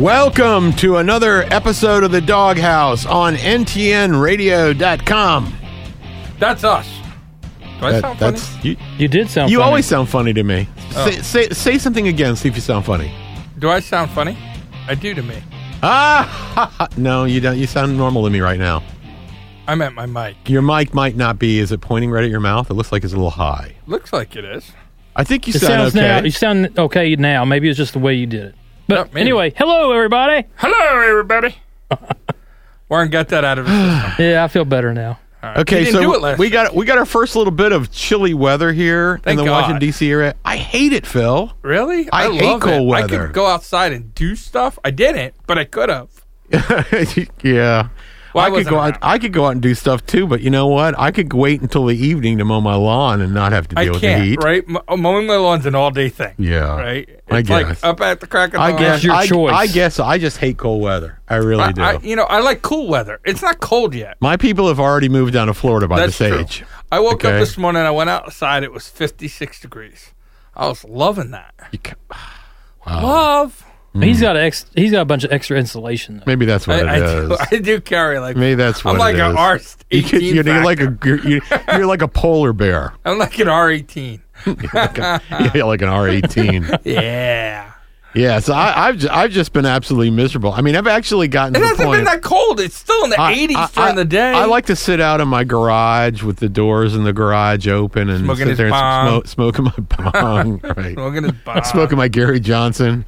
Welcome to another episode of The Doghouse on ntnradio.com. That's us. Do I sound funny? You did sound funny. You always sound funny to me. Oh. Say something again, see if you sound funny. Do I sound funny? I do to me. No, you don't. You sound normal to me right now. I'm at my mic. Your mic might not be. Is it pointing right at your mouth? It looks like it's a little high. Looks like it is. I think you It sound sounds okay. now. You sound okay now. Maybe it's just the way you did it. But maybe. anyway, hello everybody. Hello, everybody. Warren got that out of his system. Yeah, I feel better now. All right. Okay, He didn't do it so last we week. got our first little bit of chilly weather here Thank in the God. Washington D.C. area. I hate it, Phil. Really? I hate love cold it. I weather. could go outside and do stuff. I didn't, but I could have. Yeah. Why I could wasn't go it out. happening? I could go out and do stuff too, but you know what? I could wait until the evening to mow my lawn and not have to I deal with the can't, heat. right? Mowing my lawn's an all-day thing. Yeah, Right? I It's like guess. up at the crack of I dawn. guess. your choice. I guess. I just hate cold weather. I really do. I like cool weather. It's not cold yet. My people have already moved down to Florida by That's this true. age. I woke Okay. up this morning. I went outside. It was 56 degrees. I was loving that. Wow. Love. He's got a bunch of extra insulation though. Maybe that's what it is. I do carry like. Maybe that's what I'm like it an is. R18. You're like you're like a polar bear. I'm like an R18. Yeah, like an R18. Yeah. Yeah, so I've just been absolutely miserable. I mean, I've actually gotten It to the hasn't point. been that cold. It's still in the 80s during the day. I like to sit out in my garage with the doors in the garage open and Smoking sit his there bong. and smoking my bong, right? Smoking his bong. Smoking my Gary Johnson.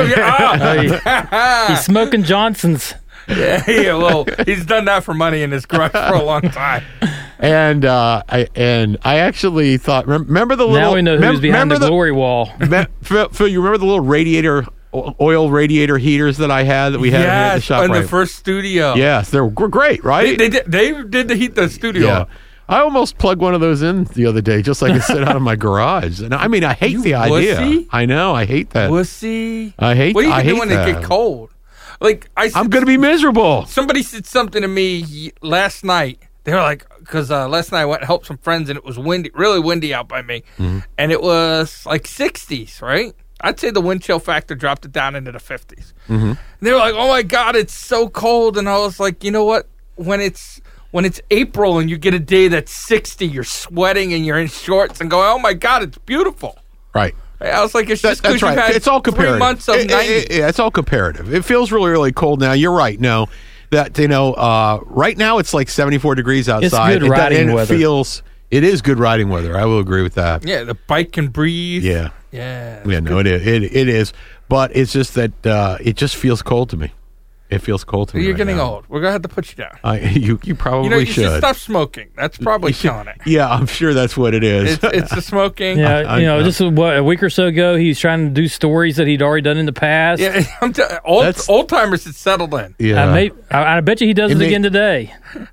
He's smoking Johnson's. Yeah, well, he's done that for money in his garage for a long time. And I actually thought, remember the little. Now we know who's behind the glory wall. Phil, you remember the little oil radiator heaters that I had that we had here at the Yes, shop? in right? the first studio. Yes, they were great, right? They did the heat the studio. Yeah. I almost plugged one of those in the other day just so I could sit out in my garage. And I mean, I hate the idea. wussy? I know, I hate that. Wussy. I hate What do you I do hate when that. it get cold? Like I'm going to be miserable. Somebody said something to me last night. They were like, because last night I went and helped some friends and it was windy, really windy out by me. Mm-hmm. And it was like 60s, right? I'd say the wind chill factor dropped it down into the 50s. Mm-hmm. They were like, oh my God, it's so cold. And I was like, you know what? When it's April and you get a day that's 60, you're sweating and you're in shorts and going, oh my God, it's beautiful. Right. I was like, it's just That's because you've right. had It's all 3 comparative. months of 90. Yeah, it's all comparative. It feels really, really cold now. You're right. No, that right now it's like 74 degrees outside. good riding weather. It is good riding weather. I will agree with that. Yeah, the bike can breathe. Yeah. Yeah. Yeah. No, it is. It is. But it's just that it just feels cold to me. It feels cold to me. You're right getting now. old. We're going to have to put you down. You probably You should. should stop smoking. That's probably killing it. Yeah, I'm sure that's what it is. It's the smoking. Yeah, just a week or so ago, he was trying to do stories that he'd already done in the past. Yeah, old timers had settled in. Yeah. I bet you he does it It may- again today.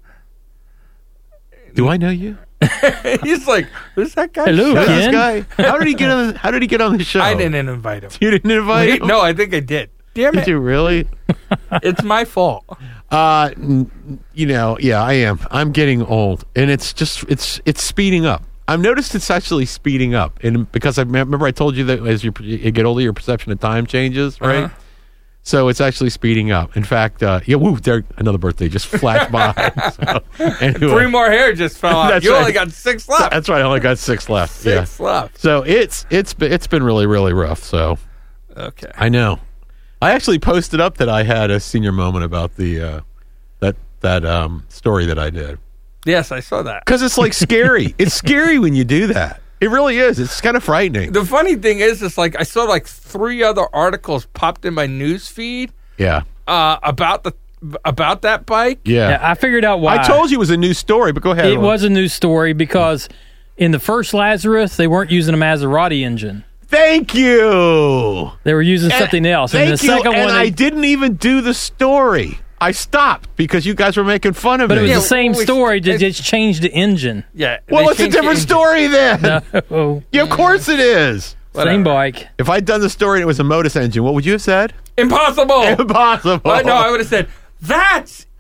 Do I know you? He's like, who's that guy? Hello, Who's Ken. this guy? How did he get on? How did he get on the show? I didn't invite him. You didn't invite him? No, I think I did. Damn Did it. you really? It's my fault. Yeah, I am. I'm getting old, and it's speeding up. I've noticed it's actually speeding up, and because I remember I told you that as you get older, your perception of time changes, right? Uh-huh. So it's actually speeding up. In fact, there another birthday just flashed by. So, anyway, 3 more hair just fell out. That's You right. only got 6 left. That's right. I only got 6 left. 6 left. So it's been really, really rough. So Okay. I know. I actually posted up that I had a senior moment about the that story that I did. Yes, I saw that. Because it's like scary. It's scary when you do that. It really is. It's kind of frightening. The funny thing is, it's like I saw like 3 other articles popped in my news feed Yeah. about that bike. Yeah. Yeah, I figured out why. I told you it was a news story, but go ahead. It was a news story because in the first Lazarus, they weren't using a Maserati engine. Thank you. They were using something else. And Thank the you. second And one, I didn't even do the story. I stopped because you guys were making fun of but it was me. the same we- story. They it- just changed the engine. Yeah. Well, they it's a changed the different engine. story then. No, Yeah, of course it is. same bike. If I'd done the story and it was a Modus engine, what would you have said? Impossible. Impossible. No, I would have said, that's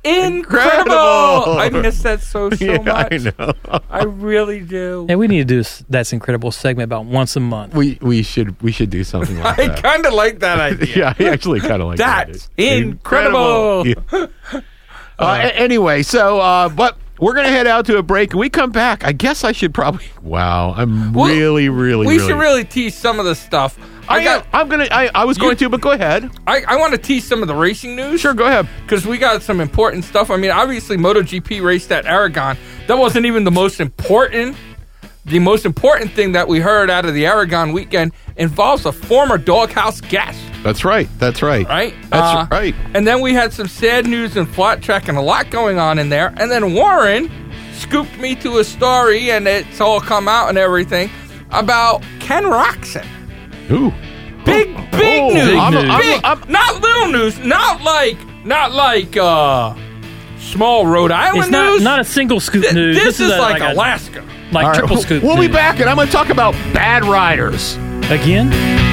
incredible. I miss that so much. I know. I really do. And we need to do That's Incredible segment about once a month. We should do something like I that. kind of like that idea. Yeah, I actually kind of like that. That's incredible. Yeah. Anyway, so but we're gonna head out to a break, and we come back. I guess I should probably. Wow, I'm really. We should really tease some of the stuff. I was going to, but go ahead. I want to tease some of the racing news. Sure, go ahead. Because we got some important stuff. I mean, obviously, MotoGP raced at Aragon. That wasn't even the most important. The most important thing that we heard out of the Aragon weekend involves a former Doghouse guest. That's right. Right? That's right. And then we had some sad news in flat track and a lot going on in there. And then Warren scooped me to a story, and it's all come out and everything, about Ken Roczen. Ooh. Big news. Big Big. Not little news. Not like small Rhode Island It's news. not a single scoop news. This is like a Alaska. like All right, triple scoop We'll be news. back, and I'm going to talk about bad riders. Again?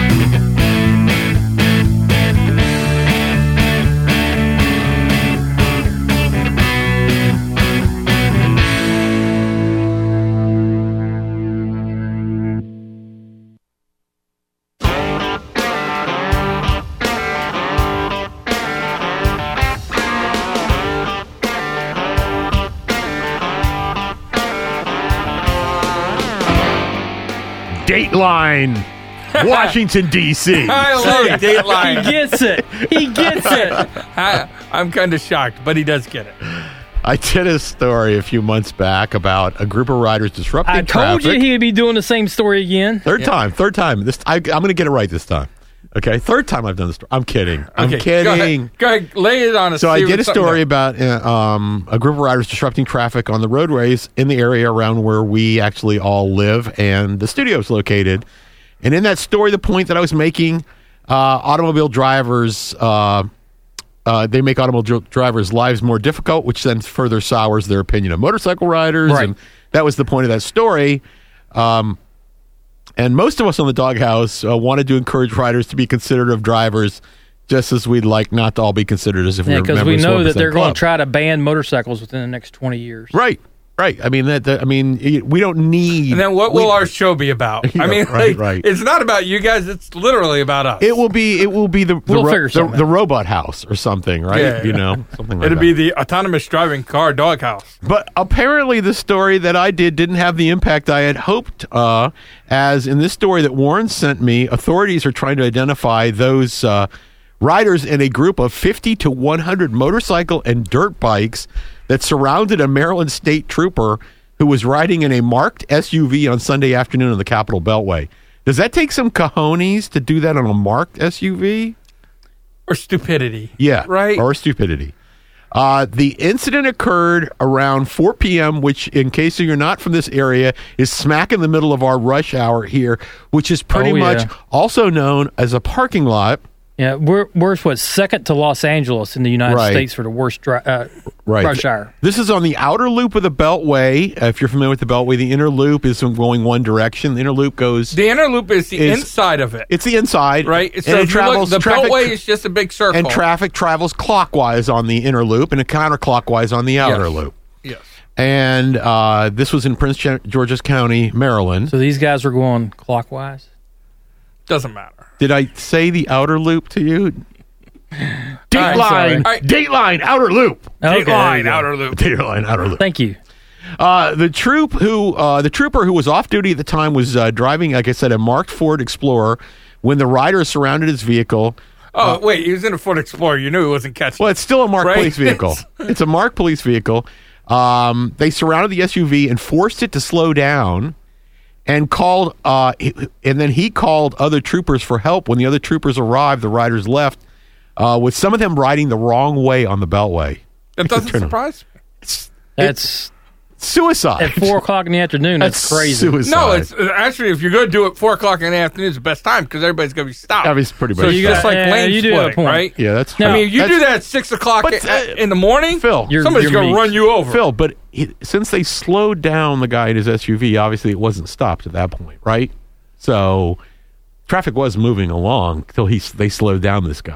Dateline, Washington, D.C. I love He Dateline. gets it. He gets it. I'm kind of shocked, but he does get it. I did a story a few months back about a group of riders disrupting I told traffic. you he'd be doing the same story again. Third time. I'm going to get it right this time. Okay, third time I've done this story. I'm kidding. I'm Okay, kidding. Go ahead. Lay it on us. So I See did a what's something story there. about a group of riders disrupting traffic on the roadways in the area around where we actually all live and the studio is located. And in that story, the point that I was making, automobile drivers, they make automobile drivers' lives more difficult, which then further sours their opinion of motorcycle riders. Right. And that was the point of that story. And most of us on the Doghouse wanted to encourage riders to be considerate of drivers, just as we'd like not to all be considered as if we Yeah, were because members we of know 1% that they're going club. to try to ban motorcycles within the next 20 years. Right. I mean we don't need. And then what will our show be about? Yeah, I mean, right. it's not about you guys. It's literally about us. It will be the We'll figure something the out. robot house or something, right? Yeah. You know, something like It'll that. be the autonomous driving car doghouse. But apparently, the story that I didn't have the impact I had hoped. As in this story that Warren sent me, authorities are trying to identify those riders in a group of 50 to 100 motorcycle and dirt bikes that surrounded a Maryland state trooper who was riding in a marked SUV on Sunday afternoon on the Capitol Beltway. Does that take some cojones to do that on a marked SUV? Or stupidity. Yeah. Right? Or stupidity. The incident occurred around 4 p.m., which, in case you're not from this area, is smack in the middle of our rush hour here, which is pretty Oh, yeah. much also known as a parking lot. Yeah, we're second to Los Angeles in the United Right. States for the worst Right. rush hour. This is on the outer loop of the Beltway. If you're familiar with the Beltway, the inner loop is going one direction. The inner loop goes... The inner loop is the Is- inside of it. It's the inside. Right? And So it if you look, travels... the traffic- Beltway is just a big circle. And traffic travels clockwise on the inner loop and counterclockwise on the outer Yes. loop. Yes. And this was in Prince George's County, Maryland. So these guys were going clockwise. Doesn't matter. Did I say the outer loop to you? sorry. Dateline, All right. Dateline, outer loop. Okay, there you Dateline, go. outer loop. Dateline, outer loop. Thank you. The trooper who was off duty at the time was driving, like I said, a marked Ford Explorer when the riders surrounded his vehicle. Oh, wait. He was in a Ford Explorer. You knew he wasn't catching. Well, it's still a marked Right. police vehicle. It's a marked police vehicle. They surrounded the SUV and forced it to slow down. And called, and then he called other troopers for help. When the other troopers arrived, the riders left, with some of them riding the wrong way on the Beltway. That doesn't Turn on. surprise me. That's Suicide. at 4 o'clock in the afternoon. That's crazy. Suicide. No, it's actually, if you're going to do it 4 o'clock in the afternoon, it's the best time because everybody's going to be stopped. That was pretty So much you that. just like Yeah, lane you do have a splitting, point. right? Yeah, that's No. I mean, you that's- do that at 6 o'clock But, in the morning, Phil, somebody's you're going to meat. run you over. Phil, but since they slowed down the guy in his SUV, obviously it wasn't stopped at that point, right? So traffic was moving along till they slowed down this guy,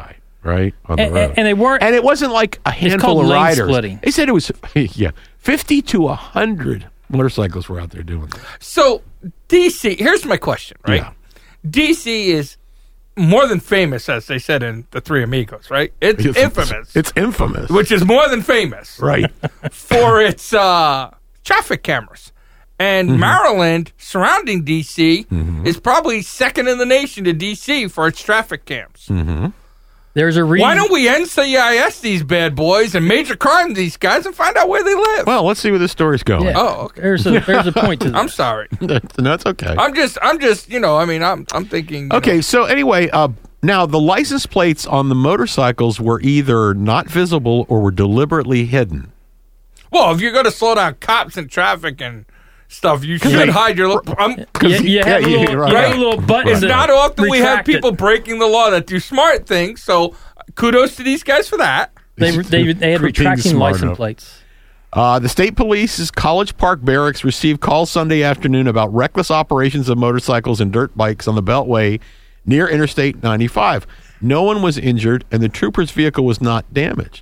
right, on the road. And they weren't. And it wasn't like a handful called of lane riders. splitting. They said it was 50 to 100 motorcycles were out there doing this. So, DC, here's my question, right? Yeah. DC is more than famous, as they said in The Three Amigos, right? It's infamous. It's infamous. Which is more than famous. Right. For its traffic cameras. And Maryland, surrounding D.C., is probably second in the nation to D.C. for its traffic cams. There's a reason. Why don't we NCIS these bad boys and major crime these guys and find out where they live? Well, let's see where the story's going. Yeah. Oh, okay. There's a point to that. I'm sorry. No, it's okay. I'm just, I'm thinking. Okay, so anyway, now the license plates on the motorcycles were either not visible or were deliberately hidden. Well, if you're going to slow down cops in traffic and stuff, you should they- hide your. You have a little, right. you have a little button. It's to not often we have retract it. people breaking the law that do smart things. So kudos to these guys for that. They had being retracting smart license enough. plates. The state police's College Park Barracks received calls Sunday afternoon about reckless operations of motorcycles and dirt bikes on the Beltway near Interstate 95. No one was injured, and the trooper's vehicle was not damaged.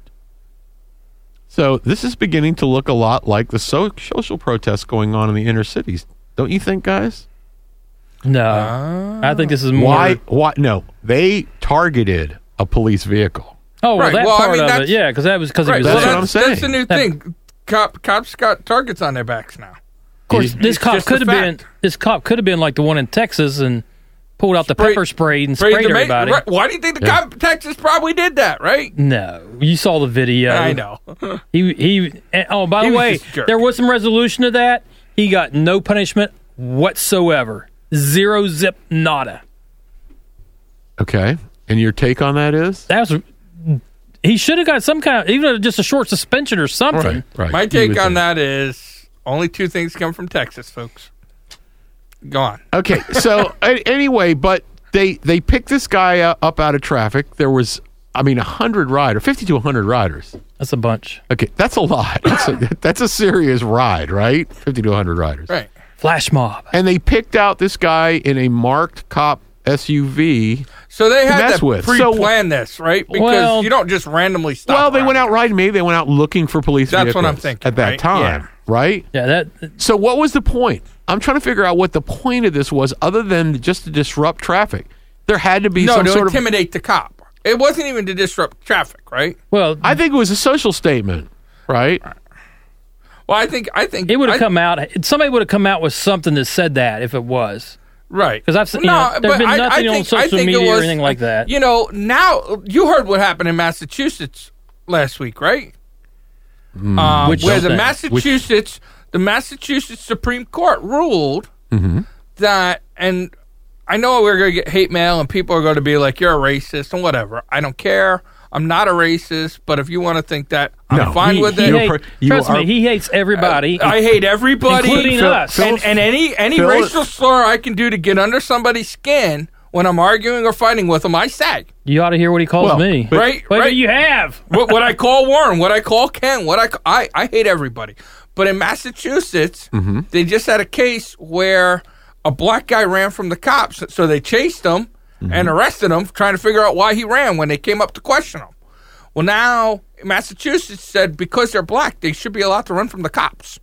So this is beginning to look a lot like the social protests going on in the inner cities. Don't you think, guys? No, I think this is more. Why? No, they targeted a police vehicle. Oh, well, Right, that well, I part mean, of that's- it, yeah, because that was because Right. it was. That's well, what I'm saying. That's the new thing. Cops got targets on their backs now. Of course, this It's cop just could a have been. fact. This cop could have been like the one in Texas and pulled out the pepper spray and sprayed the ma- everybody. right. Why do you think the cop in Texas probably did that? Right? No, you saw the video. I know. He. Oh, by He the was way, just a jerk. there was some resolution to that. He got no punishment whatsoever. Zero zip nada. Okay, and your take on that is? That was. He should have got some kind of, even just a short suspension or something. Right. My You take would on think. that is only two things come from Texas, folks. Go on. Okay, so anyway, but they picked this guy up out of traffic. There was, 100 riders, 50 to 100 riders. That's a bunch. Okay, that's a lot. That's a serious ride, right? 50 to 100 riders. Right. Flash mob. And they picked out this guy in a marked cop SUV. So they had mess to with. pre-plan this, right? Because Well- you don't just randomly stop. Well, they around went out here. riding. Maybe they went out looking for police That's vehicles what I'm thinking, at that right? time, Yeah. right? Yeah, that. So what was the point? I'm trying to figure out what the point of this was other than just to disrupt traffic. There had to be No, some to sort of... intimidate the cop. It wasn't even to disrupt traffic, right? Well, I think it was a social statement, right? Well, I think it would have come out. Somebody would have come out with something that said that if it was. right Because I've seen, there's but been nothing on I social think it media or was, anything like that. You know, now you heard what happened in Massachusetts last week, right? Which Where the thing? Massachusetts Supreme Court ruled Mm-hmm. that, and I know we're going to get hate mail and people are going to be like, you're a racist and whatever. I don't care. I'm not a racist, but if you want to think that, I'm No, fine with He it. hate- you trust are- me, he hates everybody. I hate everybody, Including us. and any Phil- racial slur I can do to get under somebody's skin when I'm arguing or fighting with them, I say. You ought to hear what he calls Well, me. but- Right, Wait, right. you have. what I call Warren, what I call Ken, I hate everybody. But in Massachusetts, they just had a case where a black guy ran from the cops, so they chased him and arrested him, trying to figure out why he ran when they came up to question him. Well, now Massachusetts said because they're black, they should be allowed to run from the cops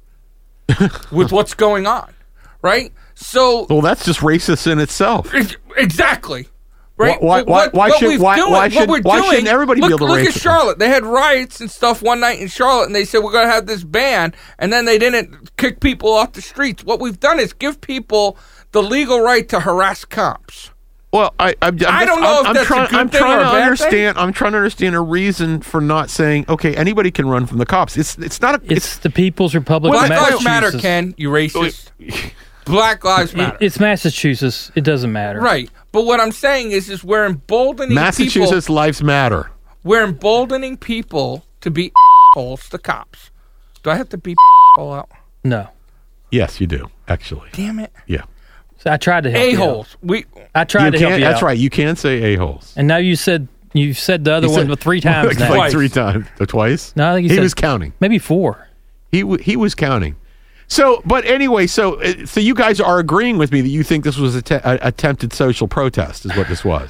with what's going on, right? So Well, that's just racist in itself. exactly. Right? Why What shouldn't everybody be able to look race at it? Charlotte. They had riots and stuff one night in Charlotte, and they said we're going to have this ban, and then they didn't kick people off the streets. What we've done is give people the legal right to harass cops. Well, I don't know if that's a good I'm thing trying or a to bad understand. I'm trying to understand a reason for not saying, okay, anybody can run from the cops. It's not a. It's the People's Republic Black of Lives Massachusetts. Matter, Ken. You racist. Black Lives Matter. It's Massachusetts. It doesn't matter. Right. But what I'm saying is we're emboldening Massachusetts people. lives matter. We're emboldening people to be holes to cops. Do I have to be hole out? No. Yes, you do actually. Damn it. Yeah, So I tried to help you out. A-holes. I tried to help you That's out. right. You can say a holes. And now you've said the other one 3 times now. like 3 times, or twice. No, I think he said was counting. Maybe 4. He was counting. So, but anyway, so you guys are agreeing with me that you think this was a attempted social protest, is what this was.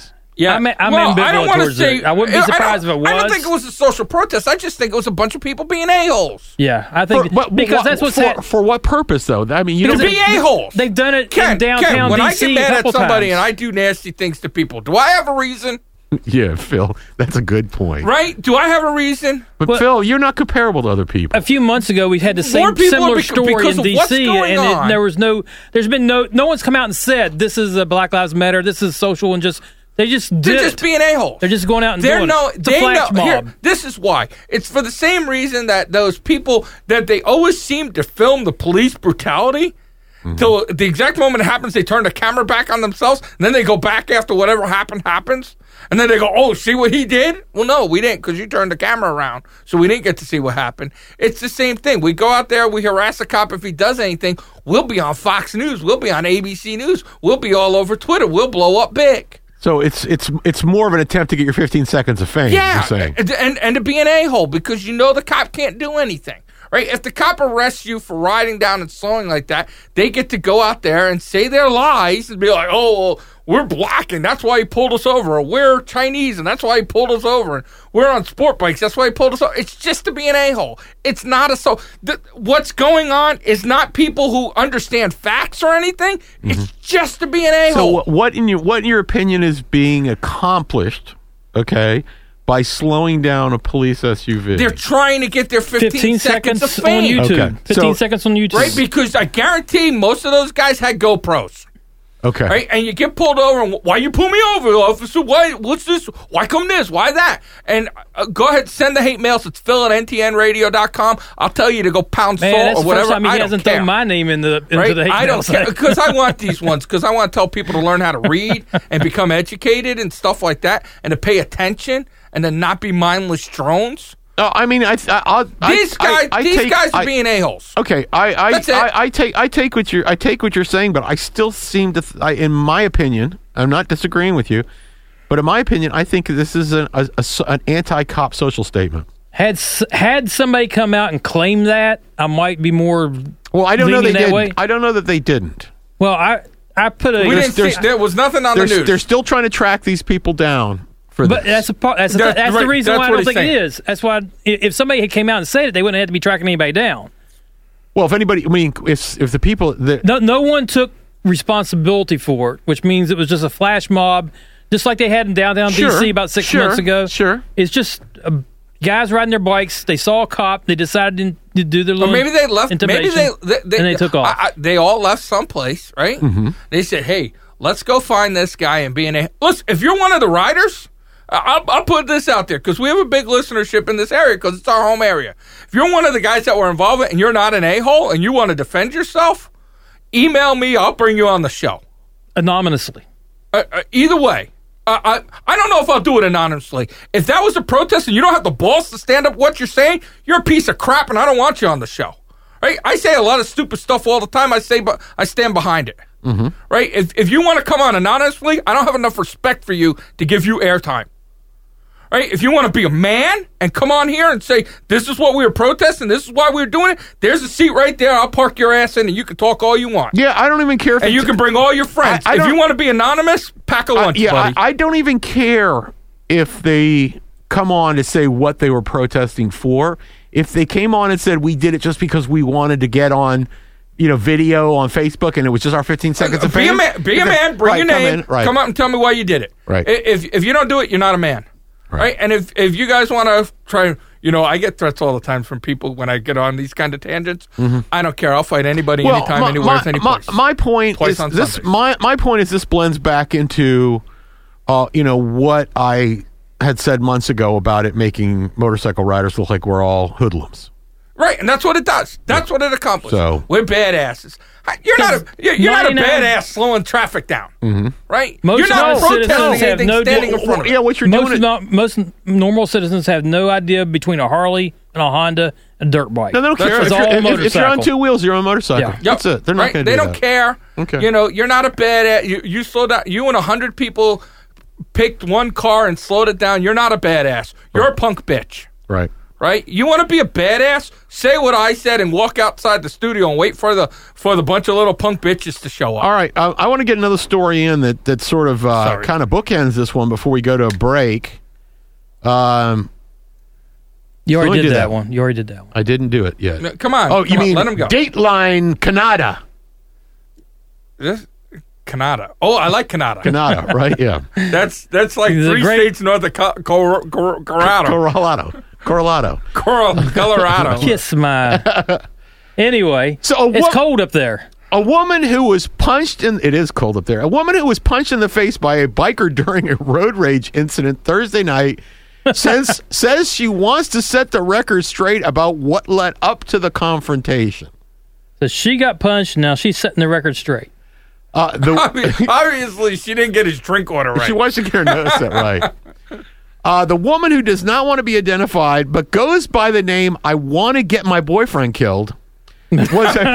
Yeah, I'm I ambivalent don't want to towards say. it. I wouldn't be surprised if it was. I don't think it was a social protest. I just think it was a bunch of people being a-holes. Yeah, I think because that's what's for what purpose though? I mean, you To don't. be a-holes. they've done it Ken, in downtown when DC I get mad a at couple somebody times. and I do nasty things to people, do I have a reason? Yeah, Phil, that's a good point. Right? Do I have a reason? But Phil, you're not comparable to other people. A few months ago, we had the More same people similar are story in because of what's DC, going on. there's been no one's come out and said this is a Black Lives Matter, this is social, and they just did They're it. just being a-holes. They're just going out and doing it. It's a flash mob. Here, this is why. It's for the same reason that those people that they always seem to film the police brutality. Till the exact moment it happens, they turn the camera back on themselves, and then they go back after whatever happens, and then they go, "Oh, see what he did?" Well, no, we didn't, because you turned the camera around, so we didn't get to see what happened. It's the same thing. We go out there, we harass a cop if he does anything. We'll be on Fox News, we'll be on ABC News, we'll be all over Twitter, we'll blow up big. So it's more of an attempt to get your 15 seconds of fame. Yeah, You're saying. and to be an a-hole because you know the cop can't do anything. Right? If the cop arrests you for riding down and slowing like that, they get to go out there and say their lies and be like, "Oh, well, we're black and that's why he pulled us over," or "We're Chinese and that's why he pulled us over," and "We're on sport bikes, that's why he pulled us over." It's just to be an a-hole. It's not what's going on is not people who understand facts or anything. It's just to be an a-hole. So what in your opinion is being accomplished? Okay. By slowing down a police SUV. They're trying to get their 15 seconds of on fame. YouTube. Okay. 15 seconds on YouTube. Right? Because I guarantee most of those guys had GoPros. Okay. Right? And you get pulled over, and why you pull me over, officer? Why? What's this? Why come this? Why that? And go ahead, send the hate mails. It's Phil@ntnradio.com. I'll tell you to go pound Man, salt that's or the whatever. first time he I don't hasn't care. thrown my name into the Right? hate I don't mail. care because I want these ones because I want to tell people to learn how to read and become educated and stuff like that, and to pay attention and to not be mindless drones. I mean, These guys are being a-holes. Okay, That's it. I take what you're saying, but I still seem to, in my opinion, I'm not disagreeing with you, but in my opinion, I think this is an anti-cop social statement. Had somebody come out and claim that, I might be more. Well, I don't know they leaning that did. way. I don't know that they didn't. Well, I put a. We didn't see, there was nothing on the news. They're still trying to track these people down for But this. that's Right, the reason that's why I what don't he's think saying. it is. That's why if somebody had came out and said it, they wouldn't have to be tracking anybody down. Well, if anybody, I mean, if the people that No one took responsibility for it, which means it was just a flash mob, just like they had in downtown DC about 6 months ago. Sure. It's just guys riding their bikes. They saw a cop. They decided to do their Or little. maybe they left. Maybe intimation, they and they took off. They all left someplace, right? Mm-hmm. They said, "Hey, let's go find this guy and be an a." Listen, if you're one of the riders, I'll put this out there because we have a big listenership in this area because it's our home area. If you're one of the guys that were involved in it and you're not an a-hole and you want to defend yourself, email me. I'll bring you on the show. Anonymously. Either way. I don't know if I'll do it anonymously. If that was a protest and you don't have the balls to stand up what you're saying, you're a piece of crap and I don't want you on the show. Right? I say a lot of stupid stuff all the time. But I stand behind it. Mm-hmm. Right? If you want to come on anonymously, I don't have enough respect for you to give you airtime. Right? If you want to be a man and come on here and say, this is what we were protesting, this is why we were doing it, there's a seat right there. I'll park your ass in and you can talk all you want. Yeah, I don't even care if And you can bring all your friends. I if don't- you want to be anonymous, pack a lunch, buddy. I don't even care if they come on to say what they were protesting for. If they came on and said we did it just because we wanted to get on, video on Facebook and it was just our 15 seconds of Be fame. a man. Be a man. Bring your name. Come up and tell me why you did it. Right. If you don't do it, you're not a man. Right. And if you guys want to try, I get threats all the time from people when I get on these kind of tangents. Mm-hmm. I don't care. I'll fight anybody, anytime, anywhere, any place. My point Twice is on this. Sundays. My point is this blends back into, what I had said months ago about it making motorcycle riders look like we're all hoodlums. Right, and that's what it does. That's what it accomplishes. So- We're badasses. You're not a 99 badass slowing traffic down. Mm-hmm. Right? Most You're not citizens protesting have anything no standing in front of Yeah, it. what you're doing. Most normal citizens have no idea between a Harley and a Honda and a dirt bike. No, they don't care. It's If all you're, if you're motorcycle. on two wheels, you're on a motorcycle. Yeah. Yep. That's it. They're not Right? going to They do don't that. care. Okay. You're not a badass. You slow down. You and 100 people picked one car and slowed it down. You're not a badass. You're a punk bitch. Right. right? You want to be a badass? Say what I said and walk outside the studio and wait for the bunch of little punk bitches to show up. All right, I want to get another story in that sort of kind of bookends this one before we go to a break. You already did that one. You already did that one. I didn't do it yet. No, come on. Oh, you mean let him go. Dateline Canada? Canada. Oh, I like Canada. Canada, right? Yeah. That's like three states north of Colorado. Colorado. Kiss my. Anyway, so it's cold up there. A woman who was punched in. It is cold up there. A woman who was punched in the face by a biker during a road rage incident Thursday night says she wants to set the record straight about what led up to the confrontation. So she got punched. Now she's setting the record straight. Obviously, she didn't get his drink order right. She wants to get her notes set right. The woman who does not want to be identified but goes by the name "I want to get my boyfriend killed." This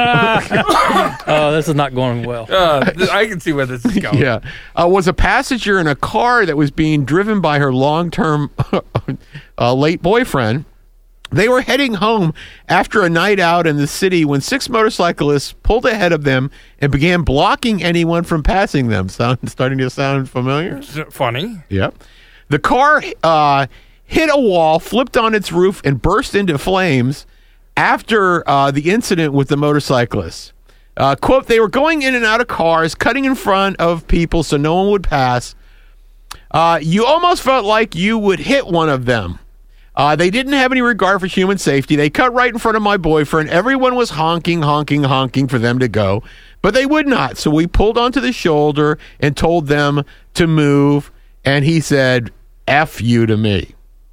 is not going well. I can see where this is going. Yeah, was a passenger in a car that was being driven by her long-term late boyfriend. They were heading home after a night out in the city when 6 motorcyclists pulled ahead of them and began blocking anyone from passing them. Starting to sound familiar? Funny. Yep. The car hit a wall, flipped on its roof, and burst into flames after the incident with the motorcyclists. Quote, they were going in and out of cars, cutting in front of people so no one would pass. You almost felt like you would hit one of them. They didn't have any regard for human safety. They cut right in front of my boyfriend. Everyone was honking for them to go, but they would not. So we pulled onto the shoulder and told them to move, and he said, F you to me.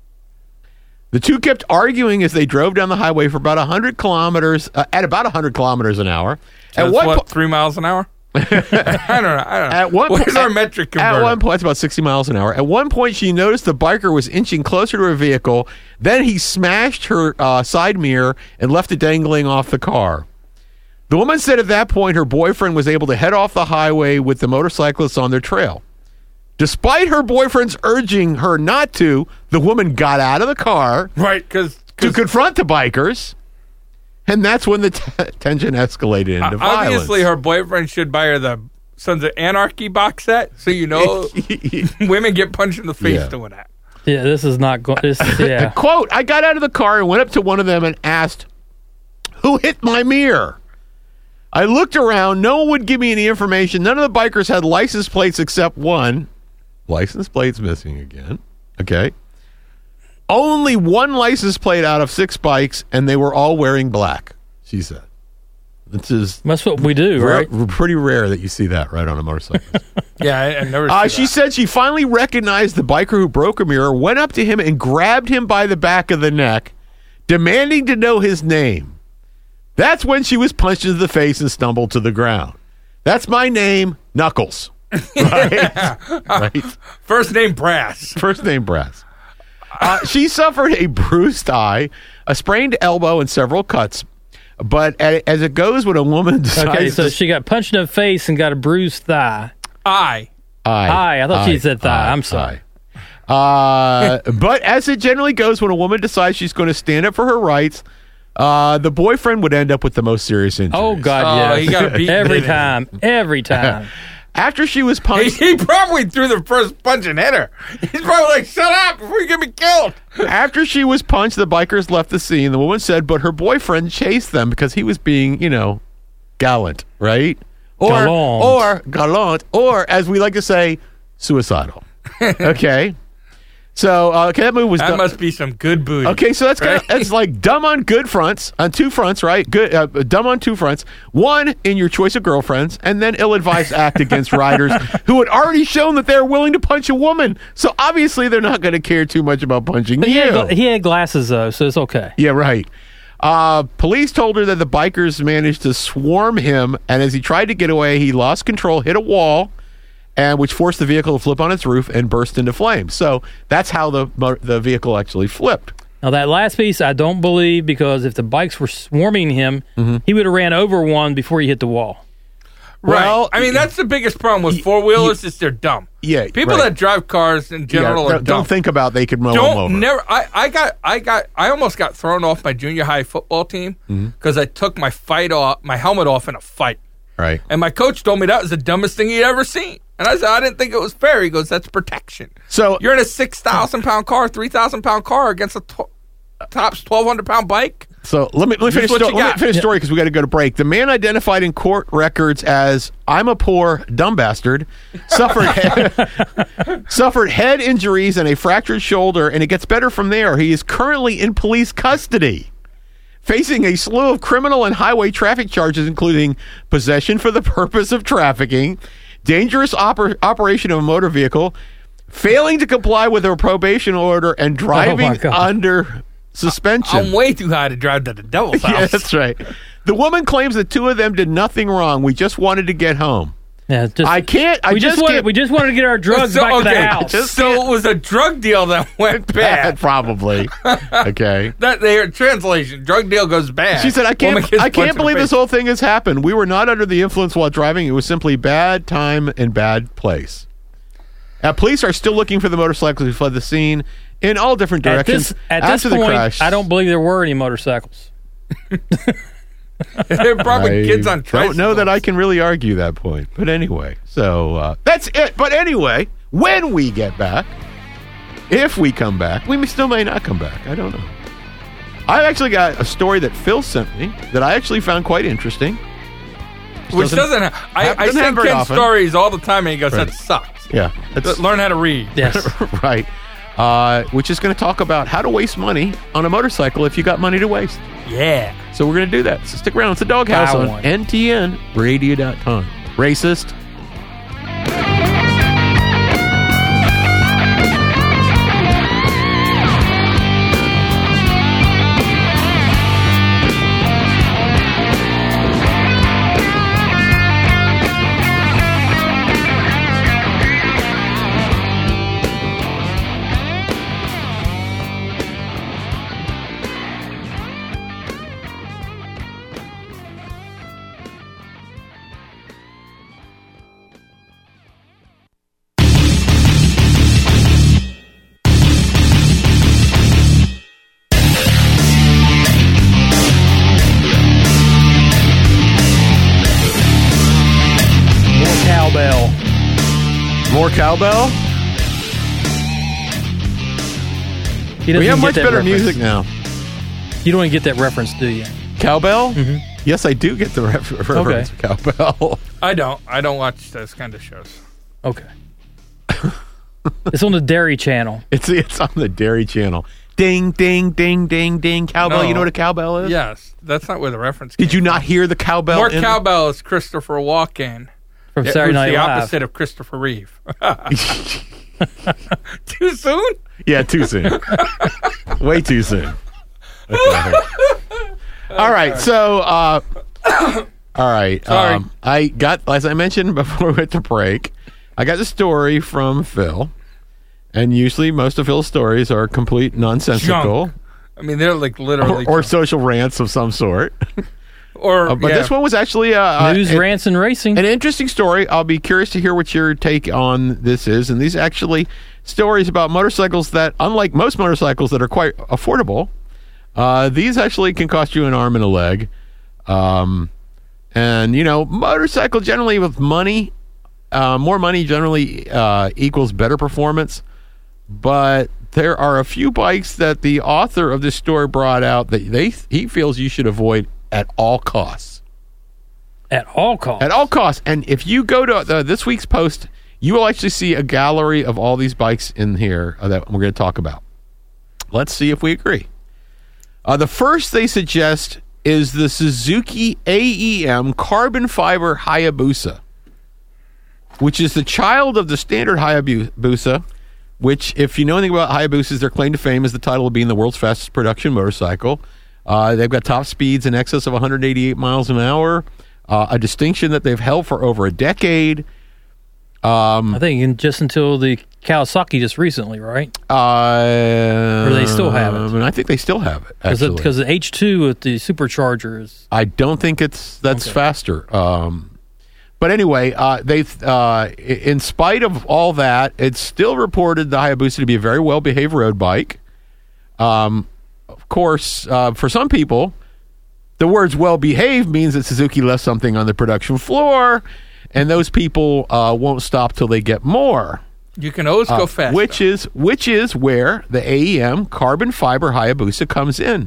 The two kept arguing as they drove down the highway for about 100 kilometers, at about 100 kilometers an hour. So at what, 3 miles an hour? I don't know. What is our metric converter? At one point, it's about 60 miles an hour. At one point, she noticed the biker was inching closer to her vehicle. Then he smashed her side mirror and left it dangling off the car. The woman said at that point, her boyfriend was able to head off the highway with the motorcyclists on their trail. Despite her boyfriend's urging her not to, the woman got out of the car to confront the bikers. And that's when the tension escalated into violence. Obviously, her boyfriend should buy her the Sons of Anarchy box set, so you know women get punched in the face doing that. Yeah, this is not going. Yeah. Quote, I got out of the car and went up to one of them and asked, who hit my mirror? I looked around. No one would give me any information. None of the bikers had license plates except one. License plates missing again. Okay. Only one license plate out of 6 bikes, and they were all wearing black, she said. That's what we do, right? Pretty rare that you see that right on a motorcycle. Yeah, I never see She said she finally recognized the biker who broke her mirror, went up to him and grabbed him by the back of the neck, demanding to know his name. That's when she was punched into the face and stumbled to the ground. That's my name, Knuckles. Right? Right. First name Brass. She suffered a bruised eye, a sprained elbow, and several cuts. But as it goes when a woman decides... Okay, so she got punched in the face and got a bruised thigh. Eye. I thought she said thigh. I'm sorry. But as it generally goes when a woman decides she's going to stand up for her rights, the boyfriend would end up with the most serious injuries. Oh, God, yeah. He got beat every time. After she was punched... He probably threw the first punch and hit her. He's probably like, shut up before you get me killed. After she was punched, the bikers left the scene. The woman said, but her boyfriend chased them because he was being, gallant, right? Gallant, or as we like to say, suicidal. Okay? So, that movie was... That must be some good booty. Okay, so that's right? It's like dumb on good fronts, on 2 fronts, right? Good, dumb on 2 fronts. One, in your choice of girlfriends, and then ill-advised act against riders who had already shown that they're willing to punch a woman. So, obviously, they're not going to care too much about punching you. He had glasses, though, so it's okay. Yeah, right. Police told her that the bikers managed to swarm him, and as he tried to get away, he lost control, hit a wall, and which forced the vehicle to flip on its roof and burst into flames. So that's how the vehicle actually flipped. Now, that last piece, I don't believe, because if the bikes were swarming him, he would have ran over one before he hit the wall. Well, I mean, that's the biggest problem with four-wheelers is they're dumb. Yeah, people that drive cars in general are dumb. Don't think about they could mow them over. I almost got thrown off my junior high football team because I took my helmet off in a fight. Right. And my coach told me that was the dumbest thing he'd ever seen. And I said, I didn't think it was fair. He goes, that's protection. So you're in a 6,000-pound car, 3,000-pound car against a tops 1,200-pound bike. So let me finish the story because we got to go to break. The man identified in court records as "I'm a poor dumb bastard" suffered head injuries and a fractured shoulder, and it gets better from there. He is currently in police custody, facing a slew of criminal and highway traffic charges, including possession for the purpose of trafficking, dangerous operation of a motor vehicle, failing to comply with a probation order, and driving under suspension. I'm way too high to drive to the devil's house. Yeah, that's right. The woman claims the two of them did nothing wrong. We just wanted to get home. Yeah, we just wanted to get our drugs back to the house. So it was a drug deal that went bad. Probably. Okay. Translation: drug deal goes bad. She said, "I can't believe this whole thing has happened. We were not under the influence while driving. It was simply bad time and bad place." Police are still looking for the motorcycles who fled the scene in all different directions. At this point, the crash, I don't believe there were any motorcycles. They're probably kids on tricycles. I don't know that I can really argue that point. But anyway, so that's it. But anyway, when we get back, if we come back, we still may not come back. I don't know. I've actually got a story that Phil sent me that I actually found quite interesting. Which doesn't I send Ken stories all the time, and he goes, that sucks. Yeah. Learn how to read. Yes. Right. Which is going to talk about how to waste money on a motorcycle if you got money to waste. Yeah. So we're going to do that. So stick around. It's the Doghouse on ntnradio.com. Racist. More cowbell? We have much better music now. You don't even get that reference, do you? Cowbell? Mm-hmm. Yes, I do get the reference of cowbell. I don't watch those kind of shows. Okay. It's on the Dairy Channel. It's on the Dairy Channel. Ding, ding, ding, ding, ding. Cowbell. No. You know what a cowbell is? Yes. That's not where the reference came Did you from. not hear the cowbell? More cowbell is Christopher Walken. From Saturday Night Live. The opposite of Christopher Reeve. Too soon? Yeah, too soon. Way too soon. Okay. All right, so, all right. Sorry. I got, as I mentioned before we went to break, I got the story from Phil, and usually most of Phil's stories are complete nonsensical. Junk. I mean, they're like literally or social rants of some sort. But this one was actually news, rants, and racing. An interesting story. I'll be curious to hear what your take on this is. And these actually stories about motorcycles that, unlike most motorcycles that are quite affordable, these actually can cost you an arm and a leg. And motorcycle generally with money, more money generally equals better performance. But there are a few bikes that the author of this story brought out that he feels you should avoid at all costs. At all costs? At all costs. And if you go to this week's post, you will actually see a gallery of all these bikes in here that we're going to talk about. Let's see if we agree. The first they suggest is the Suzuki AEM carbon fiber Hayabusa, which is the child of the standard Hayabusa, which, if you know anything about Hayabusas, their claim to fame is the title of being the world's fastest production motorcycle. They've got top speeds in excess of 188 miles an hour, a distinction that they've held for over a decade. I think just until the Kawasaki just recently, right? Or they still have it? I think they still have it, actually. Because the H2 with the supercharger is... I don't think that's faster. But But anyway, in spite of all that, it's still reported the Hayabusa to be a very well-behaved road bike. Of course, for some people, the words well-behaved means that Suzuki left something on the production floor, and those people won't stop till they get more. You can always go faster. Which is where the AEM carbon fiber Hayabusa comes in.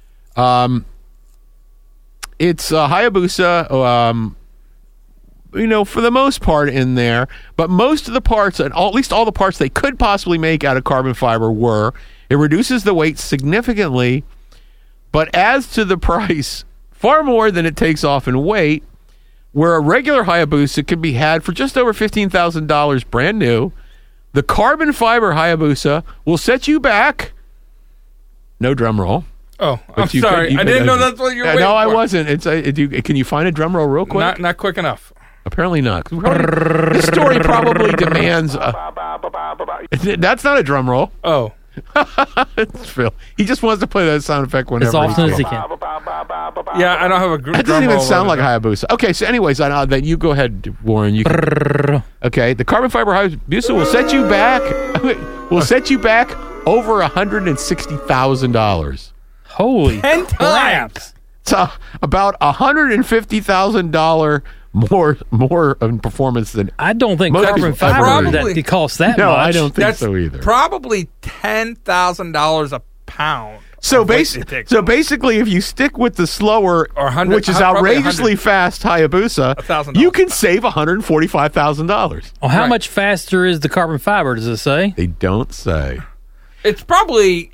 It's a Hayabusa, for the most part in there, but most of the parts, and at least all the parts they could possibly make out of carbon fiber were. It reduces the weight significantly, but adds to the price far more than it takes off in weight, where a regular Hayabusa can be had for just over $15,000 brand new. The carbon fiber Hayabusa will set you back. No drum roll. Oh, I'm sorry. I didn't know that's what you were waiting No, for. I wasn't. Can you find a drum roll real quick? Not quick enough. Apparently not. This story probably demands... that's not a drum roll. Oh. It's Phil. He just wants to play that sound effect whenever as often as he can. Yeah, I don't have a group. That doesn't even sound like Hayabusa. Okay, so anyways, then you go ahead, Warren. You can, okay, the carbon fiber Hayabusa will set you back. Will set you back over $160,000. Holy 10 crap! times. It's about $150,000 more in performance than I don't think most carbon people ever fiber do. that it costs that No, much. I don't think That's so either. Probably $10,000 a pound. So basically, if you stick with the slower, Or 100 which is probably outrageously 100 fast Hayabusa, $1,000. you can save $145,000. Oh, how Right. much faster is the carbon fiber? Does it say They don't say. It's probably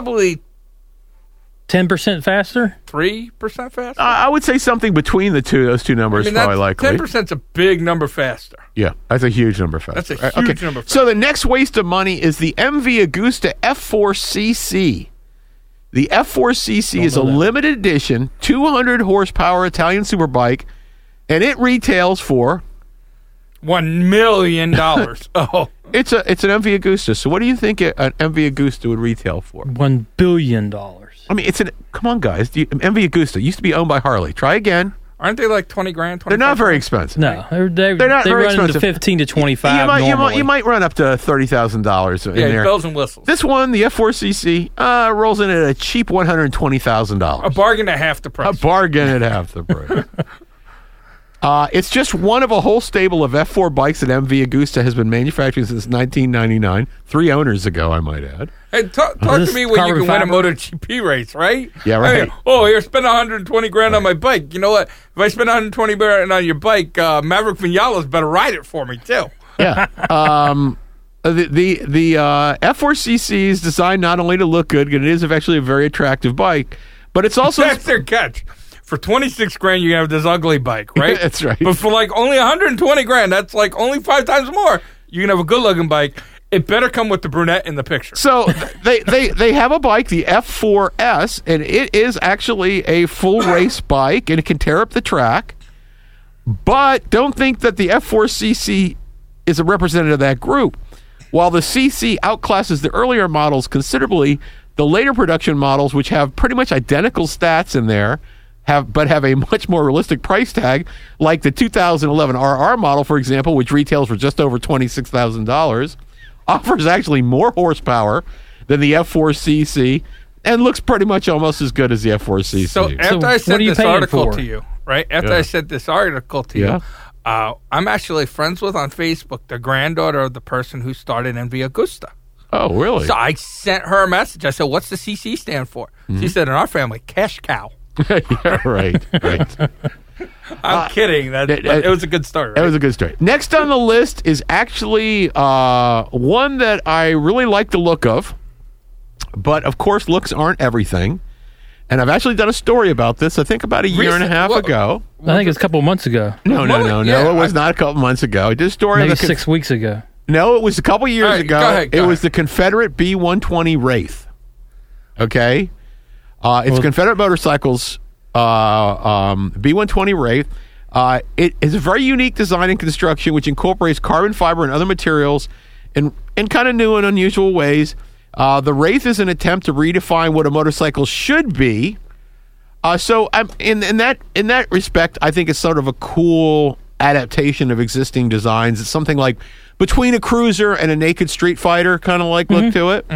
10% faster? 3% faster. I would say something between those two numbers is probably likely. 10%'s a big number faster. Yeah, that's a huge number faster. That's a Right, huge number faster. So the next waste of money is the MV Agusta F4CC. The F4CC is a limited edition 200 horsepower Italian superbike, and it retails for $1 million. Oh, it's an MV Agusta. So what do you think an MV Agusta would retail for? $1 billion. I mean, come on, guys. MV Agusta used to be owned by Harley. Try again. aren't they like 20 grand? They're not very expensive. No, they're not they very run into expensive. 15 to 25 You might run up to $30,000 in Yeah, there. bells and whistles. This one, the F4CC, rolls in at a cheap $120,000. A bargain at half the price. A bargain at half the price. It's just one of a whole stable of F4 bikes that MV Agusta has been manufacturing since 1999. 3 owners ago, I might add. Hey, talk to me when you can win a MotoGP race, right? Yeah, right. Hey, here, spend 120 grand on my bike. You know what? If I spend 120 grand on your bike, Maverick Vinales better ride it for me too. Yeah. The F4CC is designed not only to look good, it is actually a very attractive bike, but it's also That's their catch. For 26 grand, you can have this ugly bike, right? That's right. But for like only 120 grand, that's like only 5 times more. You can have a good looking bike. It better come with the brunette in the picture. So they have a bike, the F4S, and it is actually a full race bike, and it can tear up the track. But don't think that the F4CC is a representative of that group. While the CC outclasses the earlier models considerably, the later production models, which have pretty much identical stats in there, have a much more realistic price tag, like the 2011 RR model, for example, which retails for just over $26,000, offers actually more horsepower than the F4CC and looks pretty much almost as good as the F4CC. So after I sent this article for? to you, right? After I sent this article to you, I'm actually friends with on Facebook the granddaughter of the person who started MV Agusta. Oh, really? So I sent her a message. I said, "What's the CC stand for?" She said, "In our family, cash cow." Yeah, right. I'm kidding. It was a good story. Right? It was a good story. Next on the list is actually one that I really like the look of, but of course looks aren't everything. And I've actually done a story about this, I think about a year and a half ago. I think it's a couple of months ago. No. It was not a couple months ago. I did a story. Maybe 6 weeks ago. No, it was a couple years ago. Go ahead. It was the Confederate B120 Wraith. Okay? It's Confederate Motorcycles B120 Wraith. It is a very unique design and construction which incorporates carbon fiber and other materials in kind of new and unusual ways. The Wraith is an attempt to redefine what a motorcycle should be. So in that respect, I think it's sort of a cool adaptation of existing designs. It's something like between a cruiser and a naked street fighter kind of like look to it.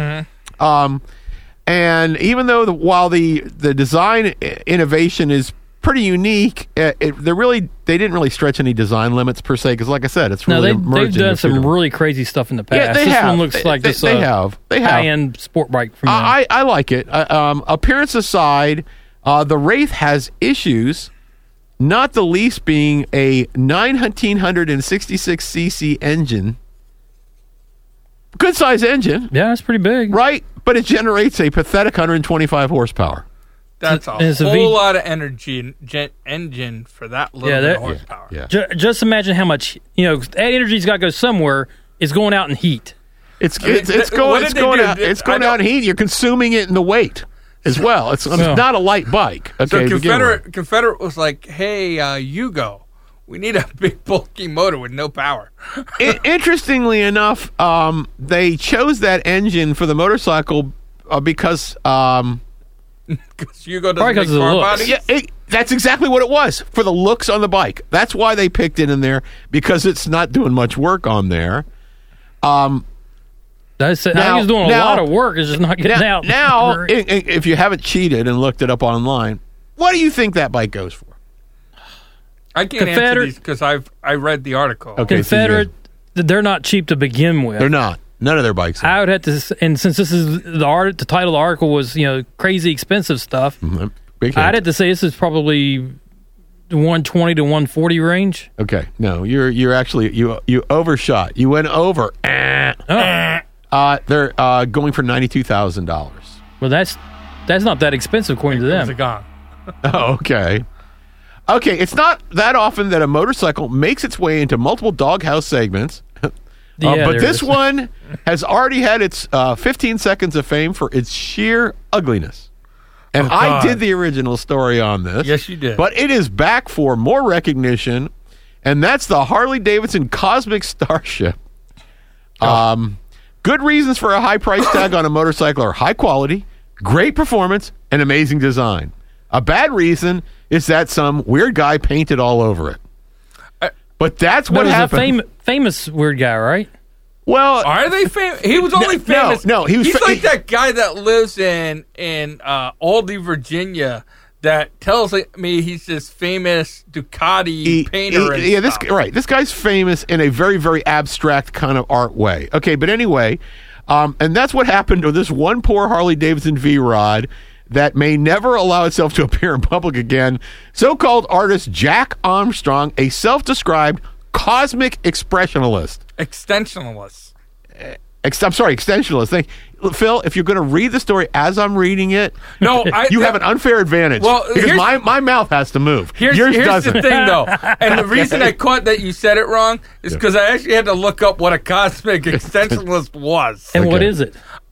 And even though while the design innovation is pretty unique, they didn't really stretch any design limits per se, because like I said, it's really they've done some really crazy stuff in the past. Yeah, this one looks like this high-end sport bike from them. I like it. Appearance aside, the Wraith has issues, not the least being a 1966cc engine. Good size engine. Yeah, it's pretty big. Right? But it generates a pathetic 125 horsepower. That's a whole lot of energy engine for that little bit of horsepower. Yeah. Just imagine how much, that energy's got to go somewhere. It's going out in heat. It's going out in heat. You're consuming it in the weight as well. It's not a light bike. Okay, so Confederate was like, hey, Yugo, we need a big bulky motor with no power. Interestingly enough, they chose that engine for the motorcycle because Yugo doesn't make car bodies? Yeah, that's exactly what it was, for the looks on the bike. That's why they picked it in there, because it's not doing much work on there. He's doing a lot of work. It's just not getting out. Now, if you haven't cheated and looked it up online, what do you think that bike goes for? I can't answer these because I read the article. Okay, Confederate, they're not cheap to begin with. They're not. None of their bikes are. I would have to, and since this is the title of the article was crazy expensive stuff, I'd have to say this is probably 120 to 140 range. Okay, no, you're actually you overshot. You went over. They're going for $92,000. Well, that's not that expensive according to them. Oh, okay. Okay, it's not that often that a motorcycle makes its way into multiple doghouse segments. But this one has already had its 15 seconds of fame for its sheer ugliness. And I did the original story on this. Yes, you did. But it is back for more recognition, and that's the Harley-Davidson Cosmic Starship. Good reasons for a high price tag on a motorcycle are high quality, great performance, and amazing design. A bad reason is that some weird guy painted all over it. But that's what happened. A famous weird guy, right? Well, are they famous? He was only famous. No, he's like that guy that lives in Aldie, Virginia, that tells me he's this famous Ducati painter. This guy's famous in a very, very abstract kind of art way. Okay, but anyway, and that's what happened to this one poor Harley-Davidson V-Rod that may never allow itself to appear in public again. So-called artist Jack Armstrong, a self-described cosmic expressionalist. Extensionalist. Extensionalist. Phil, if you're going to read the story as I'm reading it, you have an unfair advantage. Well, because my mouth has to move. Yours doesn't. The thing, though, and the reason I caught that you said it wrong is because I actually had to look up what a cosmic extensionalist was. And what is it?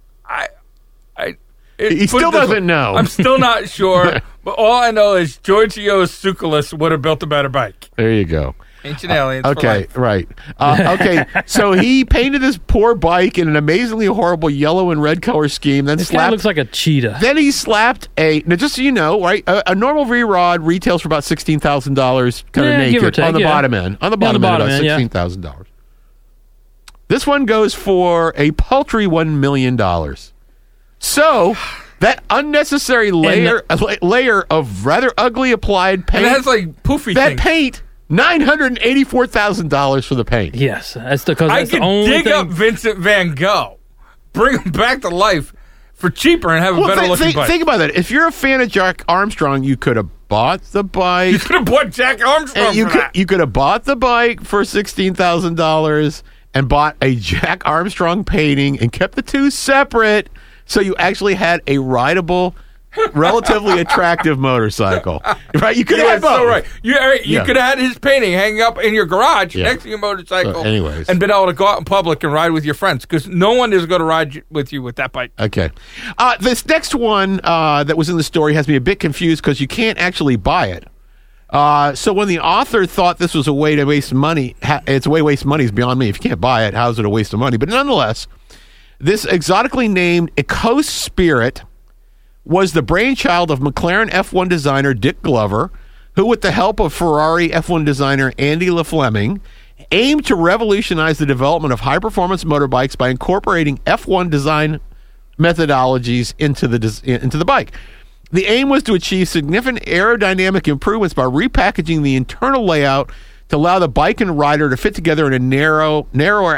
He still doesn't know. I'm still not sure, but all I know is Giorgio Tsoukalos would have built a better bike. There you go. Ancient aliens. Okay, right. Okay, so he painted this poor bike in an amazingly horrible yellow and red color scheme. Then this guy looks like a cheetah. Then he slapped now just so you know, right? A normal V-Rod retails for about $16,000, kind of naked on the bottom end. On the bottom end, about $16,000. This one goes for a paltry $1 million. So that unnecessary layer of rather ugly applied paint. And it has like poofy things. Paint, $984,000 for the paint. Yes, that's because I could dig up Vincent Van Gogh, bring him back to life for cheaper, and have a better looking bike. Think about that. If you're a fan of Jack Armstrong, you could have bought the bike. You could have bought Jack Armstrong. You could have bought the bike for $16,000 and bought a Jack Armstrong painting and kept the two separate. So you actually had a rideable, relatively attractive motorcycle, right? You could have both. So right. You could have had his painting hanging up in your garage next to your motorcycle, and been able to go out in public and ride with your friends, because no one is going to ride with you with that bike. Okay. This next one that was in the story has me a bit confused because you can't actually buy it. So when the author thought this was a way to waste money, it's a way to waste money is beyond me. If you can't buy it, how is it a waste of money? But nonetheless, this exotically named Ecos Spirit was the brainchild of McLaren F1 designer Dick Glover, who, with the help of Ferrari F1 designer Andy LaFleming, aimed to revolutionize the development of high-performance motorbikes by incorporating F1 design methodologies into the bike. The aim was to achieve significant aerodynamic improvements by repackaging the internal layout to allow the bike and rider to fit together in a narrower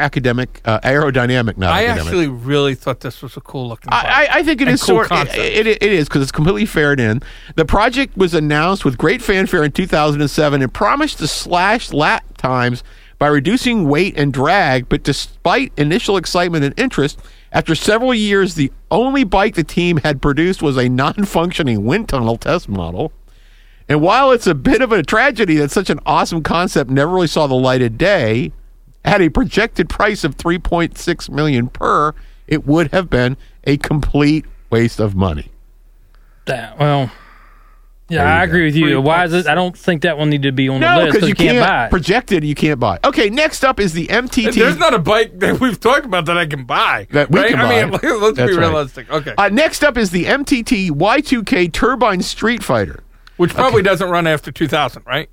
aerodynamic. Not I academic. actually really thought this was a cool looking bike. I think it is cool it is because it's completely fared in. The project was announced with great fanfare in 2007 and promised to slash lap times by reducing weight and drag, but despite initial excitement and interest, after several years, the only bike the team had produced was a non-functioning wind tunnel test model. And while it's a bit of a tragedy that such an awesome concept never really saw the light of day, at a projected price of $3.6 million per, it would have been a complete waste of money. Well, yeah, I agree with you. Why is it? I don't think that one needed to be on the list because you can't buy it. Projected, you can't buy. Okay, next up is the MTT. There's not a bike that we've talked about that I can buy. That we can buy. I mean, let's be realistic. Okay. Next up is the MTT Y2K Turbine Street Fighter. Which probably doesn't run after 2000, right?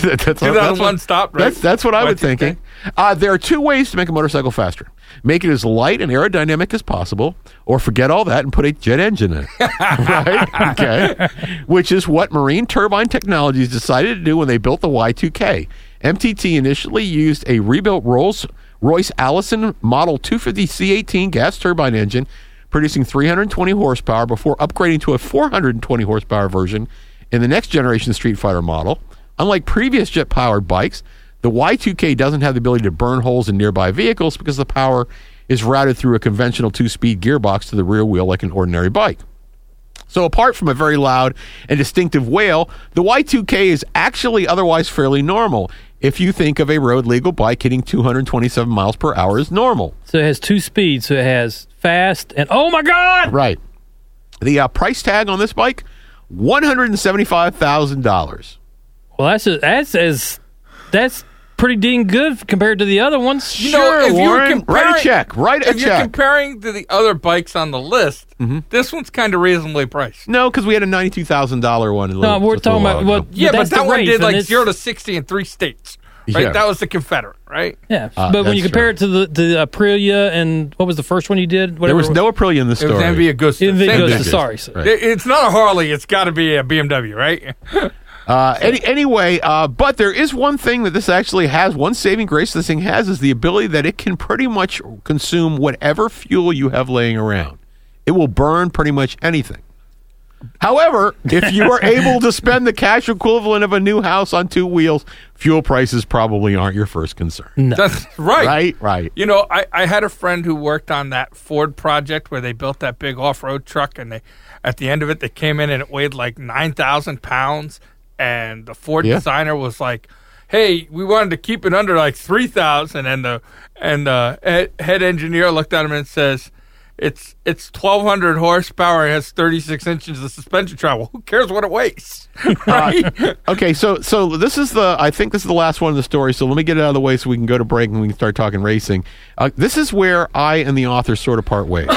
2001 stopped, right? That's what I was thinking. There are two ways to make a motorcycle faster. Make it as light and aerodynamic as possible, or forget all that and put a jet engine in it. Right? Okay. Which is what Marine Turbine Technologies decided to do when they built the Y2K. MTT initially used a rebuilt Rolls-Royce Allison Model 250 C18 gas turbine engine, producing 320 horsepower before upgrading to a 420 horsepower version in the next generation Street Fighter model. Unlike previous jet-powered bikes, the Y2K doesn't have the ability to burn holes in nearby vehicles because the power is routed through a conventional 2-speed gearbox to the rear wheel like an ordinary bike. So apart from a very loud and distinctive wail, the Y2K is actually otherwise fairly normal. If you think of a road-legal bike hitting 227 miles per hour as normal. So it has 2 speeds. So it has fast and, oh my God! Right. The price tag on this bike, $175,000. Well, that's pretty dang good compared to the other ones. Sure, Warren. Write a check. If you're comparing to the other bikes on the list, this one's kind of reasonably priced. No, because we had a $92,000 one. No, we're talking about what? Yeah, but that one did like 0 to 60 in 3 states. Right, yeah. That was the Confederate, right? Yeah, but when you compare it to the Aprilia and what was the first one you did? There was no Aprilia in the story. It was Envy Agusta. Sorry. Right. It's not a Harley. It's got to be a BMW, right? Anyway, but there is one thing that this actually has. One saving grace this thing has is the ability that it can pretty much consume whatever fuel you have laying around. It will burn pretty much anything. However, if you are able to spend the cash equivalent of a new house on 2 wheels, fuel prices probably aren't your first concern. No. That's right. Right. You know, I had a friend who worked on that Ford project where they built that big off-road truck, and at the end of it, they came in and it weighed like 9,000 pounds, and the Ford designer was like, hey, we wanted to keep it under like 3,000, and the head engineer looked at him and says, It's 1,200 horsepower. It has 36 inches of suspension travel. Who cares what it weighs? Right? Okay, so this is I think this is the last one of the story. So let me get it out of the way so we can go to break and we can start talking racing. This is where I and the author sort of part ways.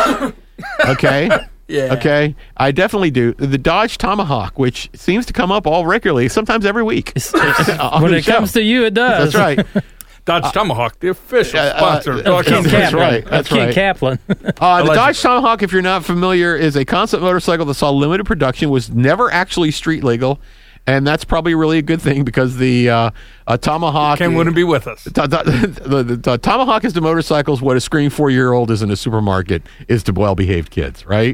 Okay. Yeah. Okay. I definitely do. The Dodge Tomahawk, which seems to come up all regularly, sometimes every week. When it comes to you, it does. That's right. Dodge Tomahawk, the official sponsor of Dodge Ken Tomahawk. Kaplan. That's Ken right. Kaplan. The Dodge Tomahawk, if you're not familiar, is a concept motorcycle that saw limited production, was never actually street legal, and that's probably really a good thing because the Tomahawk... Ken wouldn't be with us. The Tomahawk is to motorcycles what a screaming 4-year-old is in a supermarket is to well-behaved kids, right?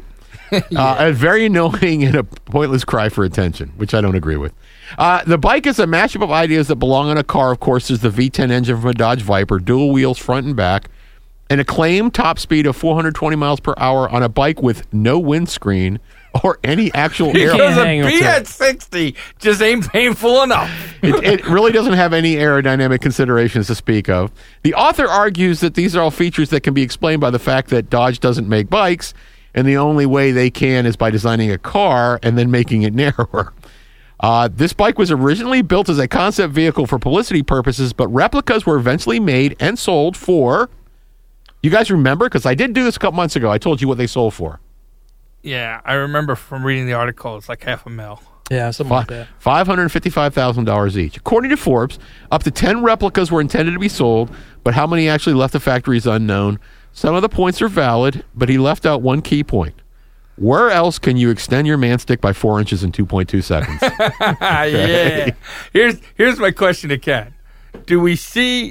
A very annoying and a pointless cry for attention, which I don't agree with. The bike is a mashup of ideas that belong on a car. Of course, there's the V10 engine from a Dodge Viper, dual wheels front and back, an acclaimed top speed of 420 miles per hour on a bike with no windscreen or any actual air. Because a B at 60 just ain't painful enough. It really doesn't have any aerodynamic considerations to speak of. The author argues that these are all features that can be explained by the fact that Dodge doesn't make bikes, and the only way they can is by designing a car and then making it narrower. This bike was originally built as a concept vehicle for publicity purposes, but replicas were eventually made and sold for... You guys remember? Because I did do this a couple months ago. I told you what they sold for. Yeah, I remember from reading the article. It's like $500,000. Yeah, something like that. $555,000 each. According to Forbes, up to 10 replicas were intended to be sold, but how many actually left the factory is unknown. Some of the points are valid, but he left out one key point. Where else can you extend your man stick by 4 inches in 2.2 seconds? Yeah. Here's my question to Ken. Do we see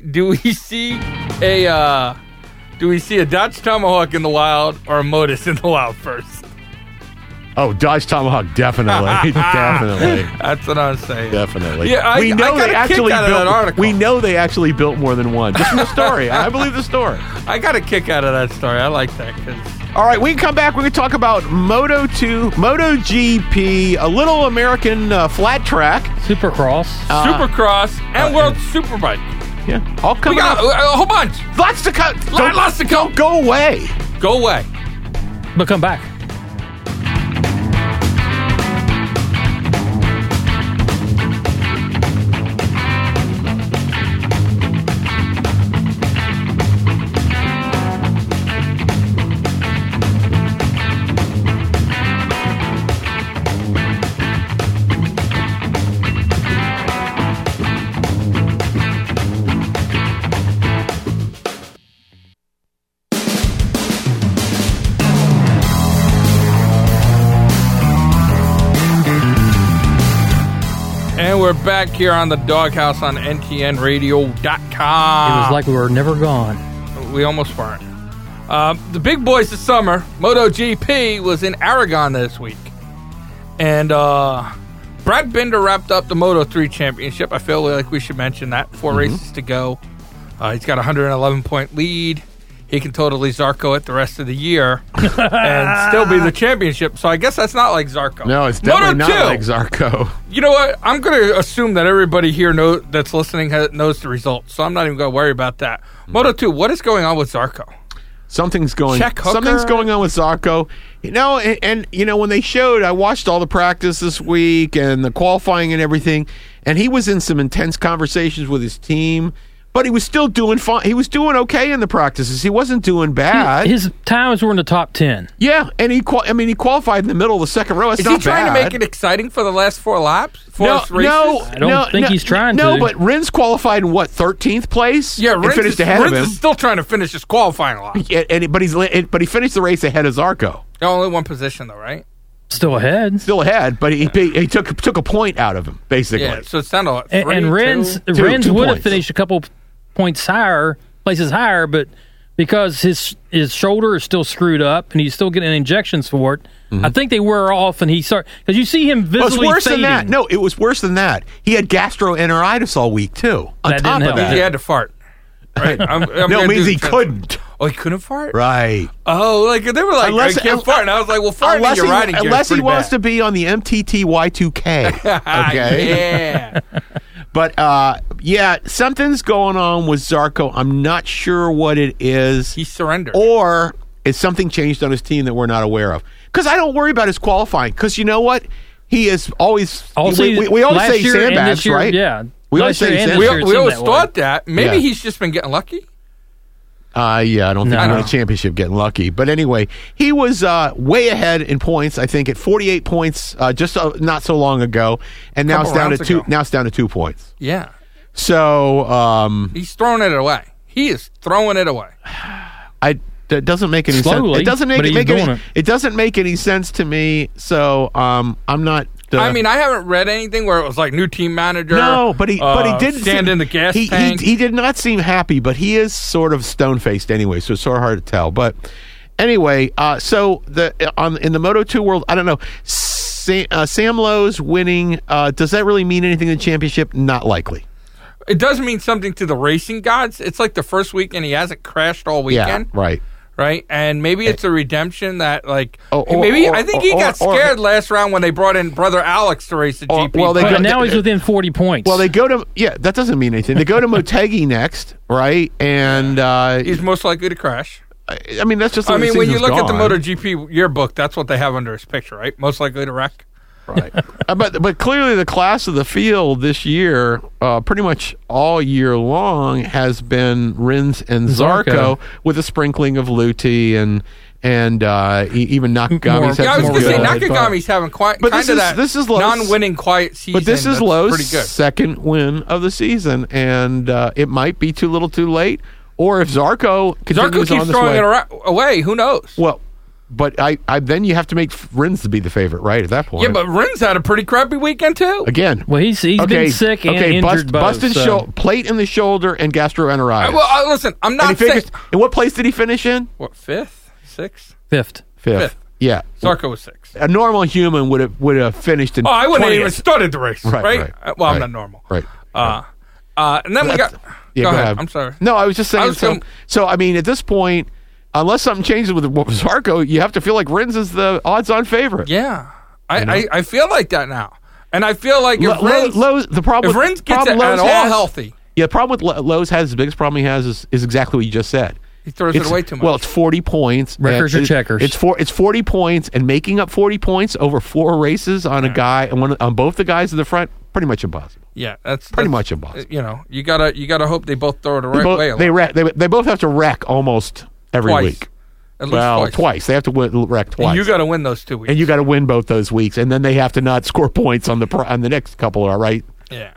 a Dodge Tomahawk in the wild or a Modus in the wild first? Oh, Dodge Tomahawk, definitely. Definitely. That's what I'm saying. Definitely. Yeah, we know I got a kick out of that article. We know they actually built more than one. Just from the story. I believe the story. I got a kick out of that story. I like that. All right, we can come back. We're going to talk about Moto2, MotoGP, a little American flat track. Supercross. Supercross, and World Superbike. Yeah. All coming We got a whole bunch. Lots to cut. Lots to go. Go away. Go away. But come back. We're back here on the Doghouse on ntnradio.com. It was like we were never gone. We almost weren't. The big boys this summer, MotoGP, was in Aragon this week. And Brad Binder wrapped up the Moto3 championship. I feel like we should mention that. 4 races to go. He's got a 111-point lead. He can totally Zarco it the rest of the year and still be the championship. So I guess that's not like Zarco. No, it's definitely not like Zarco. You know what? I'm going to assume that everybody here that's listening knows the results. So I'm not even going to worry about that. Moto2, what is going on with Zarco? Something's going on with Zarco. You know, and you know, when they showed, I watched all the practice this week and the qualifying and everything, and he was in some intense conversations with his team. But he was still doing fine. He was doing okay in the practices. He wasn't doing bad. His times were in the top 10. Yeah, and he qualified in the middle of the second row. It's Is not he trying bad. to make it exciting for the last 4 laps? No, I don't think he's trying to. No, but Rins qualified in what, 13th place? Yeah, Rins finished ahead of him. Rins is still trying to finish his qualifying lap. Yeah, but he finished the race ahead of Zarco. Only one position though, right? Still ahead. Still ahead, but he took a point out of him basically. Yeah, so it's down to what, 3, and Rins would have finished a couple points places higher, but because his shoulder is still screwed up and he's still getting injections for it, I think they wear off and he started, because you see him visibly fading. It was worse than that. No, it was worse than that. He had gastroenteritis all week too. On that top didn't of help. that, he had to fart. Right? no, it means he couldn't. Oh, he couldn't fart? Right. Oh, like they were like, I can't fart. And I was like, well, farting in your riding gear unless is he wants bad. to be on the MTT Y2K. Okay. Yeah. But, yeah, something's going on with Zarco. I'm not sure what it is. He surrendered. Or is something changed on his team that we're not aware of? Because I don't worry about his qualifying. Because you know what? He is always... we always say sandbags, right? Yeah. We always say sandbags. We always thought that. Maybe he's just been getting lucky. Yeah, I don't think he won a championship getting lucky. But anyway, he was way ahead in points, I think, at 48 points just not so long ago. And now it's down to 2. Now it's down to 2 points. Yeah. So he's throwing it away. He is throwing it away. That doesn't make any sense. It doesn't make any sense to me. So I'm not. I mean, I haven't read anything where it was like new team manager. No, but he did stand in the gas tank. He did not seem happy, but he is sort of stone faced anyway, so it's sort of hard to tell. But anyway, so in the Moto2 world, I don't know. Sam Lowe's winning. Does that really mean anything in the championship? Not likely. It does mean something to the racing gods. It's like the first weekend he hasn't crashed all weekend. Yeah, right. Right, and maybe it's a redemption that, like, I think he got scared last round when they brought in brother Alex to race the GP. Well, but now he's within 40 points. Well, they go to that doesn't mean anything. They go to Motegi next, right? And he's most likely to crash. I mean, that's just. I mean, when you look at the MotoGP yearbook, that's what they have under his picture, right? Most likely to wreck. Right, but clearly the class of the field this year, pretty much all year long, has been Rins and Zarco with a sprinkling of Lutti and and even Nakagami's I was had going to say good, Nakagami's having quite but kind of that this is Lowe's, non-winning quiet season. But this is that's Lowe's pretty good. second win of the season, and it might be too little too late. Or if Zarco continues keeps on this throwing way, it away, who knows? well, but I then you have to make Rins to be the favorite, right? At that point, Yeah, but Rins had a pretty crappy weekend too. again, Well, he's been sick and injured both. busted plate in the shoulder and gastroenteritis. Well, listen, I'm not and he saying and what place did he finish in? what, 5th, 6th. Fifth. Fifth. Yeah, Zarco was 6th. a normal human would have finished in. Oh, I wouldn't have 20th. even started the race, right? Well, I'm right. not normal. Right. And then we got. Yeah, go ahead. I'm sorry. No, I was just saying. was gonna- So I mean, at this point, unless something changes with Zarco, you have to feel like Rins is the odds-on favorite. Yeah, I feel like that now, and I feel like if Rins, Lowe's, the problem if with Rins gets problem it at Lowe's all has- healthy, Yeah, the problem with Lowe's has the biggest problem he has is exactly what you just said. he throws it away too much. Well, it's 40 points. Records and or checkers? It's 40 points, and making up 40 points over 4 races on a guy and on both the guys in the front, pretty much impossible. yeah, that's Pretty much impossible. You know, you gotta hope they both throw it the right way. They both have to wreck almost every Twice. week. At least twice. They have to wreck twice. And you got to win those 2 weeks. And you got to win both those weeks, and then they have to not score points on the next couple. All right. Yeah.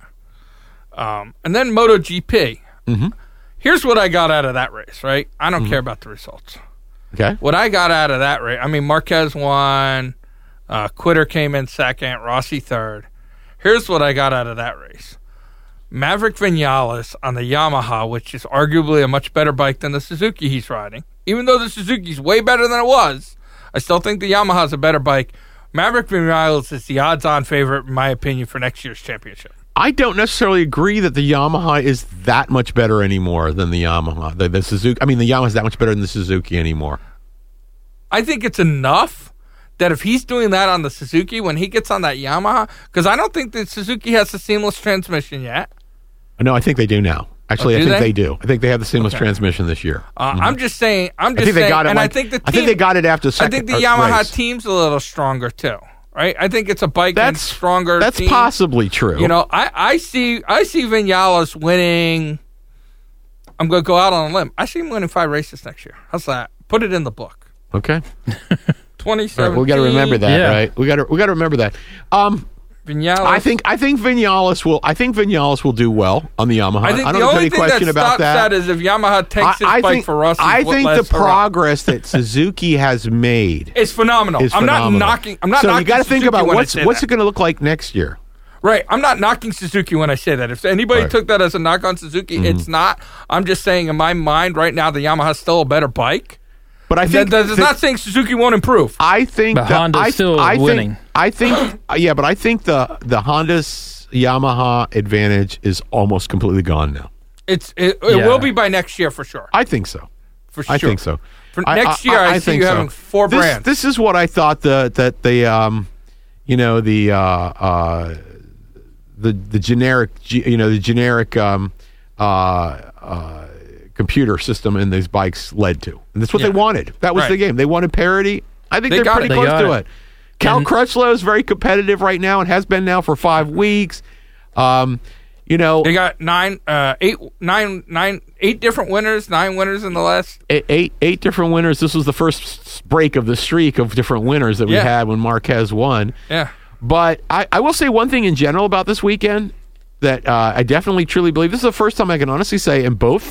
And then MotoGP. Mm-hmm. Here's what I got out of that race. Right, I don't care about the results. Okay. What I got out of that race, I mean, Marquez won, Quitter came in second, Rossi third. Here's what I got out of that race. Maverick Vinales on the Yamaha, which is arguably a much better bike than the Suzuki he's riding. Even though the Suzuki's way better than it was, I still think the Yamaha's a better bike. Maverick Vinales is the odds-on favorite, in my opinion, for next year's championship. I don't necessarily agree that the Yamaha is that much better anymore than the Yamaha. The Suzuki. I mean, the Yamaha's that much better than the Suzuki anymore. I think it's enough that if he's doing that on the Suzuki, when he gets on that Yamaha, because I don't think the Suzuki has the seamless transmission yet. No, I think they do now. Actually, Oh, I do think they? they do. I think they have the seamless transmission this year. I'm just saying. I think they got it. And Like, I think the team, I think they got it after the second. I think the Yamaha race. team's a little stronger too, right? I think it's a bike That's stronger. That's team. possibly true. You know, I see Vinales winning. I'm going to go out on a limb. I see him winning 5 races next year. How's that? Put it in the book. Okay. 2017. Right, we got to remember that, Yeah. right? We got to remember that. Vinales. I think Vinales will. I think Vinales will do well on the Yamaha. I think don't the know if only any thing question that about stops that is if Yamaha takes his bike for Rossi. I think the progress that Suzuki has made is phenomenal. is I'm phenomenal. not knocking. I'm not so knocking. you got to think Suzuki about when I what's say it that. going to look like next year. Right. I'm not knocking Suzuki when I say that. If anybody Right. took that as a knock on Suzuki, it's not. I'm just saying in my mind right now the Yamaha's still a better bike. But I think That's not saying Suzuki won't improve. I think But Honda's still winning. I think yeah, but I think the Honda's Yamaha advantage is almost completely gone now. It Yeah. will be by next year for sure. I think so. For sure. I think so. For next year, I see think you so. having 4 brands. This is what I thought the generic computer system in these bikes led to, and that's what they wanted. That was Right. the game. They wanted parity. I think They they're got pretty it. They close got to it. it. Cal And- Crutchlow is very competitive right now and has been now for 5 weeks. They got 8 different winners, 9 winners in the last. eight different winners. This was the first break of the streak of different winners that we Yeah. had when Marquez won. Yeah. But I will say one thing in general about this weekend that I definitely truly believe. This is the first time I can honestly say in both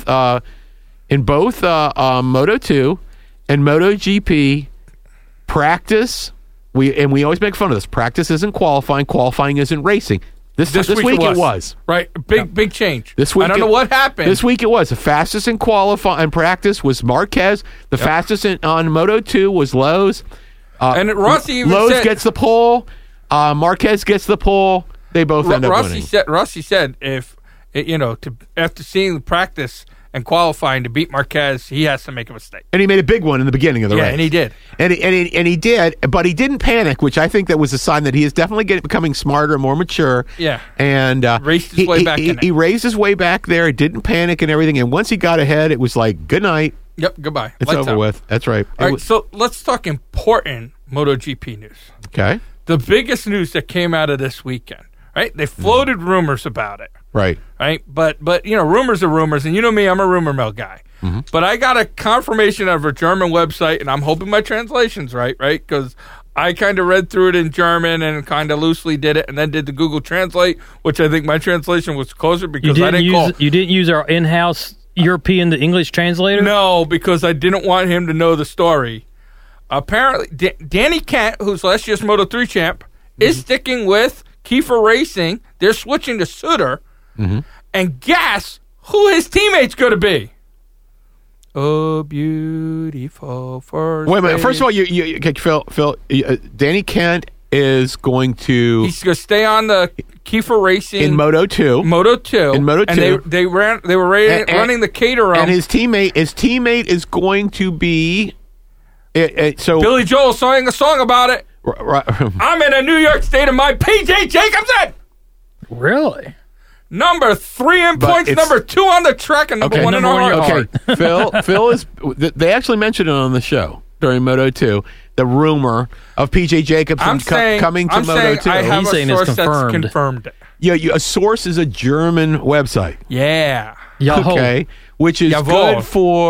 Moto 2 and MotoGP, practice. We always make fun of this. Practice isn't qualifying. Qualifying isn't racing. This week it was. Right. Big change. This week I don't know what happened. This week it was. The fastest in qualifying and practice was Marquez. The fastest on Moto 2 was Lowe's. And Rossi even Lowe's said, gets the pole. Marquez gets the pole. They both end up winning. Rossi said after seeing the practice and qualifying to beat Marquez, he has to make a mistake. And he made a big one in the beginning of the race. Yeah, and he did. And he did, but he didn't panic, which I think that was a sign that he is definitely becoming smarter and more mature. Yeah. And Raced his way back in it. He raised his way back there, didn't panic and everything. And once he got ahead, it was like, good night. Yep, goodbye. It's Lights over out. with. That's right. All right, so let's talk important MotoGP news. Okay. The biggest news that came out of this weekend, right? They floated rumors about it, Right. right? But rumors are rumors, and you know me, I'm a rumor mill guy. But I got a confirmation of a German website, and I'm hoping my translation's right? Because I kind of read through it in German and kind of loosely did it, and then did the Google Translate, which I think my translation was closer because I didn't call. You didn't use our in-house European to English translator? No, because I didn't want him to know the story. Apparently, Danny Kent, who's last year's Moto3 champ, is sticking with Kiefer Racing. They're switching to Sutter. And guess who his teammate's going to be? Oh, beautiful first. Wait a minute. First of all, Phil, Danny Kent is going to... He's going to stay on the Kiefer Racing... In Moto 2. In Moto 2. And they were running the Caterham. And his teammate is going to be... So Billy Joel sang a song about it. I'm in a New York State of mind. PJ Jacobsen! Really? Number 3 in points, number 2 on the track, and number 1 in our heart. Phil is... They actually mentioned it on the show during Moto 2. The rumor of PJ Jacobsen coming to Moto 2. I have a source that's confirmed it. Yeah, a source is a German website. Yeah. Okay. Which is good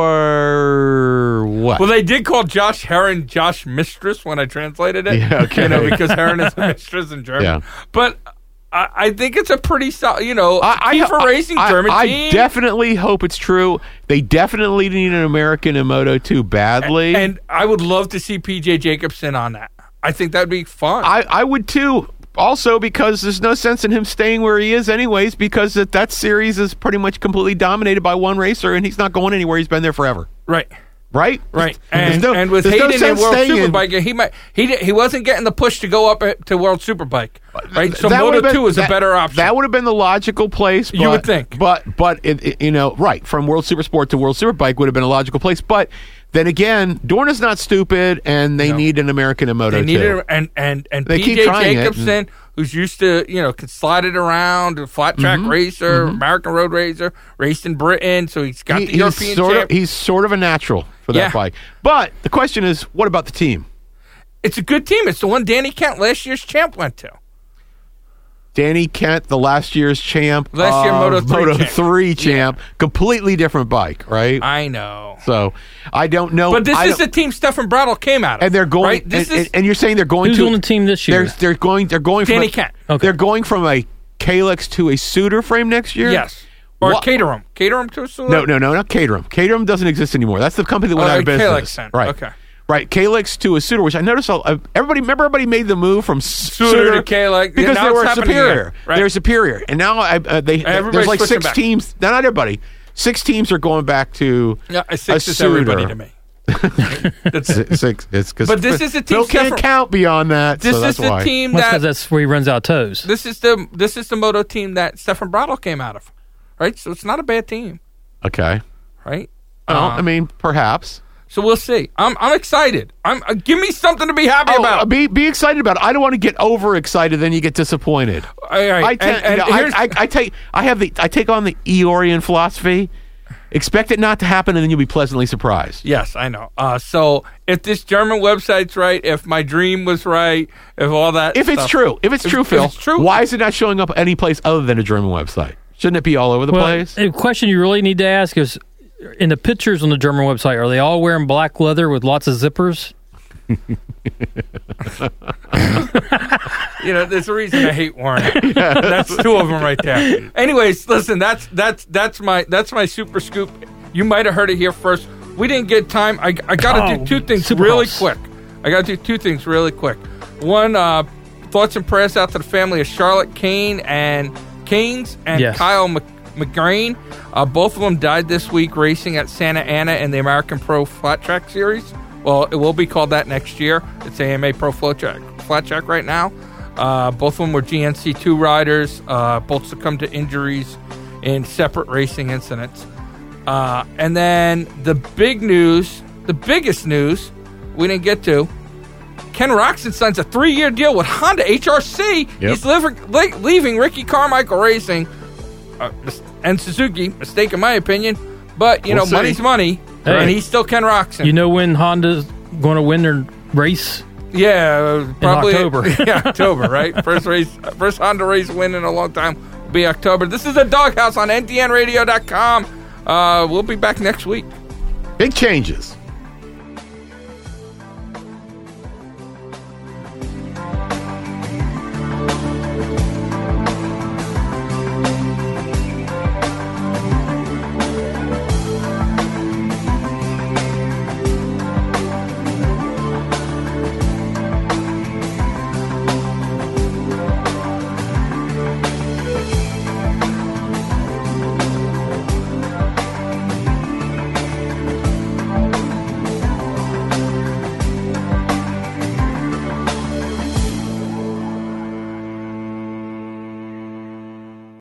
for what? Well, they did call Josh Herron Josh Mistress when I translated it. Yeah, okay. Because Herron is mistress in German. Yeah. But I think it's a pretty solid, Kiefer Racing German team. I definitely hope it's true. They definitely need an American in Moto 2 badly. And I would love to see PJ Jacobsen on that. I think that'd be fun. I would too. Also, because there's no sense in him staying where he is anyways, because that series is pretty much completely dominated by one racer, and he's not going anywhere. He's been there forever. Right. And with Hayden in World Superbike, he wasn't getting the push to go up to World Superbike. Right. So Moto 2 is a better option. That would have been the logical place. You would think. But right, from World Supersport to World Superbike would have been a logical place. But then again, Dorna's not stupid, and they need an American in Moto 2. They need and PJ Jacobsen, who's used to, can slide it around, a flat track racer, American road racer, raced in Britain, so he's got the European champ. He's sort of a natural for that bike. But the question is, what about the team? It's a good team. It's the one Danny Kent, last year's champ, went to. Danny Kent, the last year's champ. Last year Moto 3 champ. Completely different bike, right? I know. So, I don't know. But this is the team Stefan Bradl came out of. And they're going, right? and you're saying they're going Who's on the team this year? They're going Danny Kent. Okay. They're going from a Kalex to a Suter frame next year? Yes. Or Caterham. Caterham to a Suter? No, not Caterham. Caterham doesn't exist anymore. That's the company that went out of business. Kalex, right. Okay. Right, Kalex to a Suter, which I noticed everybody made the move from Suter to Kalex because they were superior. Again, right? They're superior, and now there's like 6 teams. Not everybody. 6 teams are going back to a 6 is everybody to me. That's 6. It's but this is a team. Phil can't count beyond that. This so is the team that's where he runs out toes. This is the Moto team that Stefan Bradl came out of, right? So it's not a bad team. Okay. Right. I mean, perhaps. So we'll see. I'm excited. Give me something to be happy about. Be excited about it. I don't want to get overexcited, then you get disappointed. I take on the Eeyorian philosophy. Expect it not to happen, and then you'll be pleasantly surprised. Yes, I know. So if this German website's right, if my dream was right, if all that, it's true, Phil, why is it not showing up any place other than a German website? Shouldn't it be all over the place? The question you really need to ask is, in the pictures on the German website, are they all wearing black leather with lots of zippers? There's a reason I hate Warren. That's 2 of them right there. Anyways, listen, that's my super scoop. You might have heard it here first. We didn't get time. I got to do 2 things really quick. One, thoughts and prayers out to the family of Charlotte Keynes and Kyle McGrain. Both of them died this week racing at Santa Ana in the American Pro Flat Track Series. Well, it will be called that next year. It's AMA Pro Flat Track right now. Both of them were GNC2 riders. Both succumbed to injuries in separate racing incidents. And then the biggest news we didn't get to, Ken Roczen signs a 3-year deal with Honda HRC. Yep. He's leaving Ricky Carmichael Racing and Suzuki. Mistake in my opinion. But, money's money. Hey. And he's still Ken Roczen. You know when Honda's going to win their race? Yeah, probably in October. Yeah, October, right? First Honda race win in a long time will be October. This is the Doghouse on ntnradio.com. We'll be back next week. Big changes.